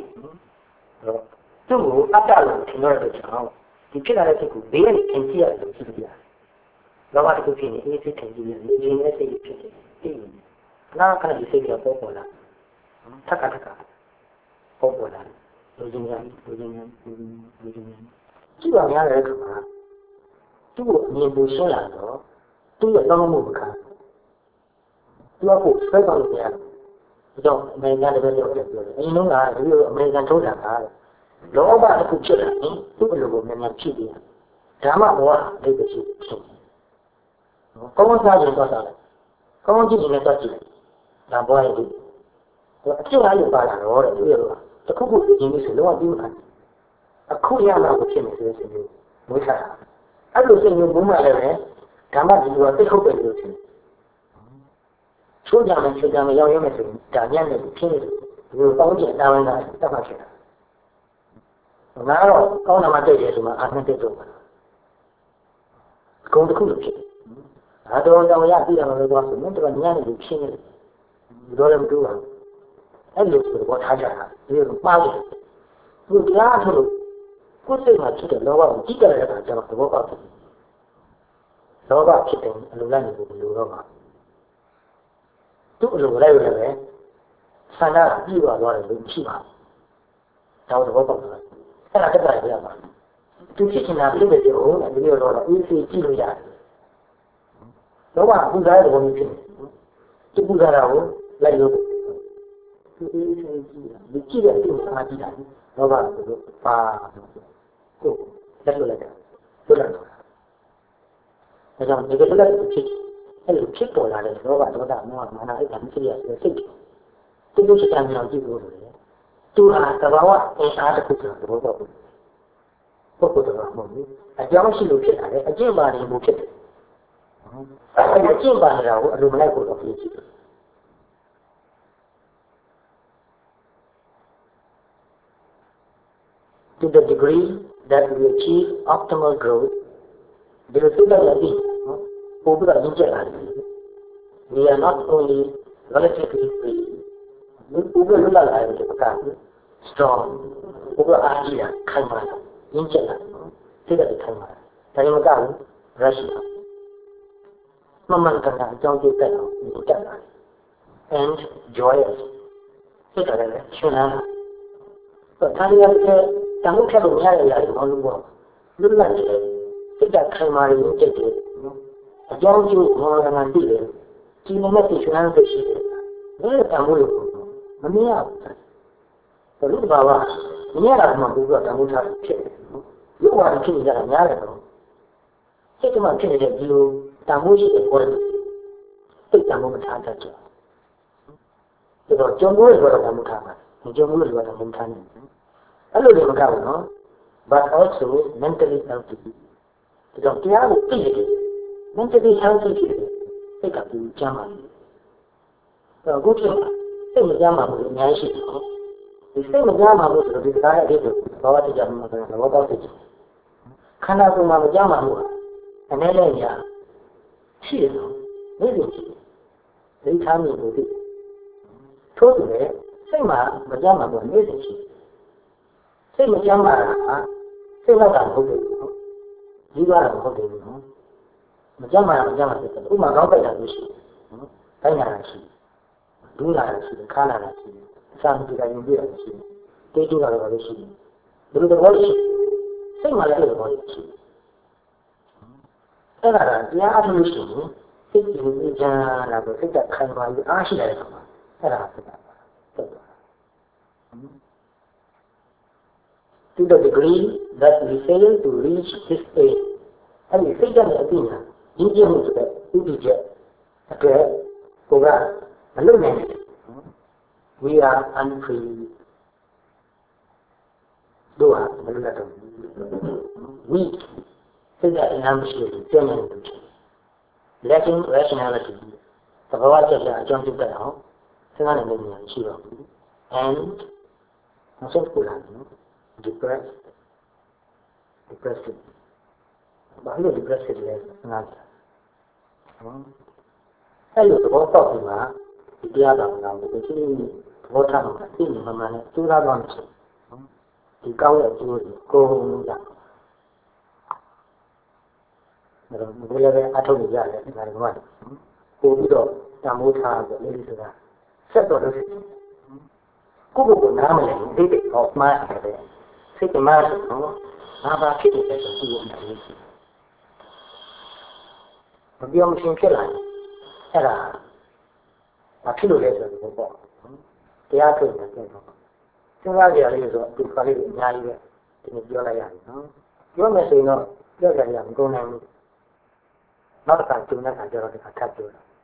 Two, after in order to know, the Kilalaki could barely can see us in India. လောဘတစ်ခုဖြစ်နေအေးစိတ်ထိုင်ကြည့်ရင်ဒီနဲ့စိတ်ဖြစ်တယ်သိရင်နာခဏဒီစိတ်ကပေါ်ပေါ်လာထက်ကပေါ်ပေါ်လာလူချင်းများကြည့်ပါများတဲ့အခါမှာသူ့ကိုအမြင်ကိုရှင်းလာတော့သူ့ရဲ့တောင်းမှုမခံသူကကိုဆွဲကောက်လို့ရတယ်ဒါကြောင့်အမေရိကန်လည်းပဲပြောတယ်အရင်ကဒီလိုအမေရိကန်ထုတ်တာကလောဘတစ်ခုဖြစ်လာရင်သူ့အလိုကိုမြန်မြန်ဖြစ်ပြီးဓမ္မဘဝအိပ်ဖြစ်ကောင်းစားခြင်းတော့တာလေကောင်းကြည့်ရင်တော့ကြည့်ဒါဘဝရဲ့ဒီအဖြစ်အရပါလာတော့တဲ့သူရဲ့တခုခုရင်းနေဆိုတော့ပြီးမှအခုရမှာကိုဖြစ်နေဆိုတဲ့စိတ်မျိုးမွေးထားတာအဲ့လိုစိတ်မျိုးဘုံမှလည်းပဲဓမ္မဒီလိုသိဟုတ်တယ်လို့ထင်ချိုးကြမယ်ချိုးကြမယ်ရောက်ရမယ်ဆိုရင်ဒါညံ့နေဖြစ်နေတယ်ဒီလိုပေါင်းကျင်တာဝန်ကတတ်မှဖြစ်တာငါတော့ကောင်းတာမှတွေ့တယ်ဆိုမှအာနှတက်တော့အကုန်တစ်ခုလိုဖြစ်ဒါတော့ကြောင့်ရပြီးရမှာလို့ဆိုရင်တော့ညံ့နေလို့ဖြစ်နေတယ်ဒီတော့လည်းမတူပါဘူးအဲ့လိုဆိုတော့ထားကြတာဒီလိုမှားတယ်သူကြားထုတ်လို့ကိုယ်စိတ်မှာဖြစ်တဲ့လောဘကိုကြည့်ကြတဲ့အခါကျတော့သဘောပေါက်တယ်လောဘဖြစ်တယ်အလိုလိုက်နေလို့လိုတော့မှာသူ့အလိုလိုက်ရတယ်ပဲဆန္ဒပြီးသွားတယ်လို့ရှိပါတော့သဘောပေါက်တယ်အဲ့ဒါတက်တာရပါသူဖြစ်ချင်တာပြည့်တယ်ပြောဒီလိုတော့အေးစေးကြည့်လို့ရတယ်လောဘပူဇော်တဲ့ဘုံဖြစ်တယ်သူပူဇော်တာကိုလိုက်လို့သူအေးစေးကြည့်တာဒီကြည့်တဲ့သူ့စာကြည့်တာလောဘကိုပါကိုလက်လွတ်လိုက်တာလွတ်လိုက်တော့ဒါကြောင့်ဒီလိုလက်ဖြစ်အဲ့လိုဖြစ်ပေါ်လာတဲ့လောဘဒေါသမောဟမာနအဲ့ဒါမရှိရဆိုစိတ်သူ့စိတ်ကံကြောင့်ကြည့်လို့ရတယ်သူဟာသဘာဝအင်အားတစ်ခုဆိုတော့ဘောပုဂ္ဂိုလ်တော်မဟုတ်ဘူးအကြောင်းရှိလို့ဖြစ်တာလေအကျင့်ပါနေမှုဖြစ်တယ်အဲ့ဒီအကျင့်ပါနေတာကိုအလိုမလိုက်ဖို့တော့ဖြစ်ကြည့်တယ် To the degree that we achieve optimal growth, we are not only relatively free, strong, and joyous.တမှုထက်လို့ရရရတယ်မဟုတ်ဘူးပေါ့လွတ်လပ်တယ်စိတ်ကခိုင်မာရင်ကြည့်တယ်အကြောင်းကျိုးမောရမှန်သိတယ်ဒီလိုနဲ့သိချင်တဲ့ရှိတယ်ဒါလည်းတမှုလို့မမြင်ရဘူးဘုရားဘာဝမြင်ရတာမှမဟုတ်ဘူးတမှုထဖြစ်တယ်ရုပ်ဝါဒဖြစ်နေကြတာများတယ်တော့စိတ်ကမှဖြစ်နေတဲ့ဒီလိုတမှုရှိတဲ့ပေါ်တယ်စိတ်တမှုမထားတတ်ကြဘူးဒါတော့ကြုံလို့ရတော့တမှုထားပါမကြုံလို့ရတော့တမှုထားနေအဲ့လိုလည်းမကောက်ဘူးနော် but also mentally healthy ဒါကြောင့်တရားကိုသိရတယ် mentally healthy ဖြစ်တယ်စိတ်ကဘူးကျမ်းပါဘူးအဲ့တော့ကိုယ်စိတ်မကျမ်းပါဘူးအများကြီးရှိတယ်နော်ဒီစိတ်မကျမ်းပါဘူးဆိုတော့ဒီကားရဲ့အဖြစ်ကိုဘာဝတရားမှာကတော့ဘောပေါက်သိတယ်ခန္ဓာကိုယ်မှာမကျမ်းပါဘူးအနေနဲ့ညာရှိတယ်နော်နေနေရှိတယ်ဒိဋ္ဌာန်မျိုးကိုသိထို့တူလေစိတ်မှာမကျမ်းပါဘူးနေနေရှိတယ်စိတ်မကျမ်းပါတာစိတ်တော့တာမဟုတ်ဘူးဒီကတော့မဟုတ်ဘူးနော်မကျမ်းပါဘူးဖြစ်တယ်ဥမာကောင်းပိုက်တာလို့ရှိတယ်နော်တိုင်းလာတာရှိတယ်ဒူးလာတာရှိတယ်ခါလာတာရှိတယ်အစာမကြည့်တာရင်ပြည့်တာရှိတယ်တေးတူလာတာလည်းရှိတယ်ဒီလိုသဘောရှိစိတ်မှလည်းဒီလိုသဘောရှိတယ်အဲ့ဒါကတရားအထုလို့ရှိရင်စိတ်ကြည်ကြလာတော့စိတ်ကခိုင်မာပြီးအားရှိတယ်ဆိုတော့အဲ့ဒါဖြစ်တာဟုတ်တယ်To the degree that we fail to reach this state, and we say that opinion, Indian we are unfree. Weak, say that in ambiguity, lacking rationality. The Bhavata John took that out, and depressed. But how depressed is not. Hello, the boss of the other now, the water, in the man, 2 hours. The cow go down. ဘယ်လိုလဲအထုတ်လို့ရတယ်ဒီမှာကပို့ပြီးတော့တမိုးထားဆိုလေးဆိုတာဆက်တော့လို့ကိုယ့်ကိုယ်နားမလည်ဘူးတိတ်ဟောမှားတယ်စိတ်ကမှားဆိုတော့ဘာသာဖြစ်နေတယ်ဆိုသူ့ကိုအမှန်ကြီးမပြောမရှင်းဖြစ်လာတယ်အဲ့ဒါမဖြစ်လို့လဲဆိုတော့ပေါ့တရားထုတ်တယ်ဆိုတော့စဉ်းစားကြရလေးဆိုတော့ဒီခါလေးအများကြီးပဲဒီနေ့ပြောလိုက်ရတယ်နော်ပြောမယ်ဆိုရင်တော့ပြောကြရမကုန်နိုင်ဘူးနောက်တစ်ခါကျုံတဲ့ခါကျတော့ဒီခါထပ်ပြောတာ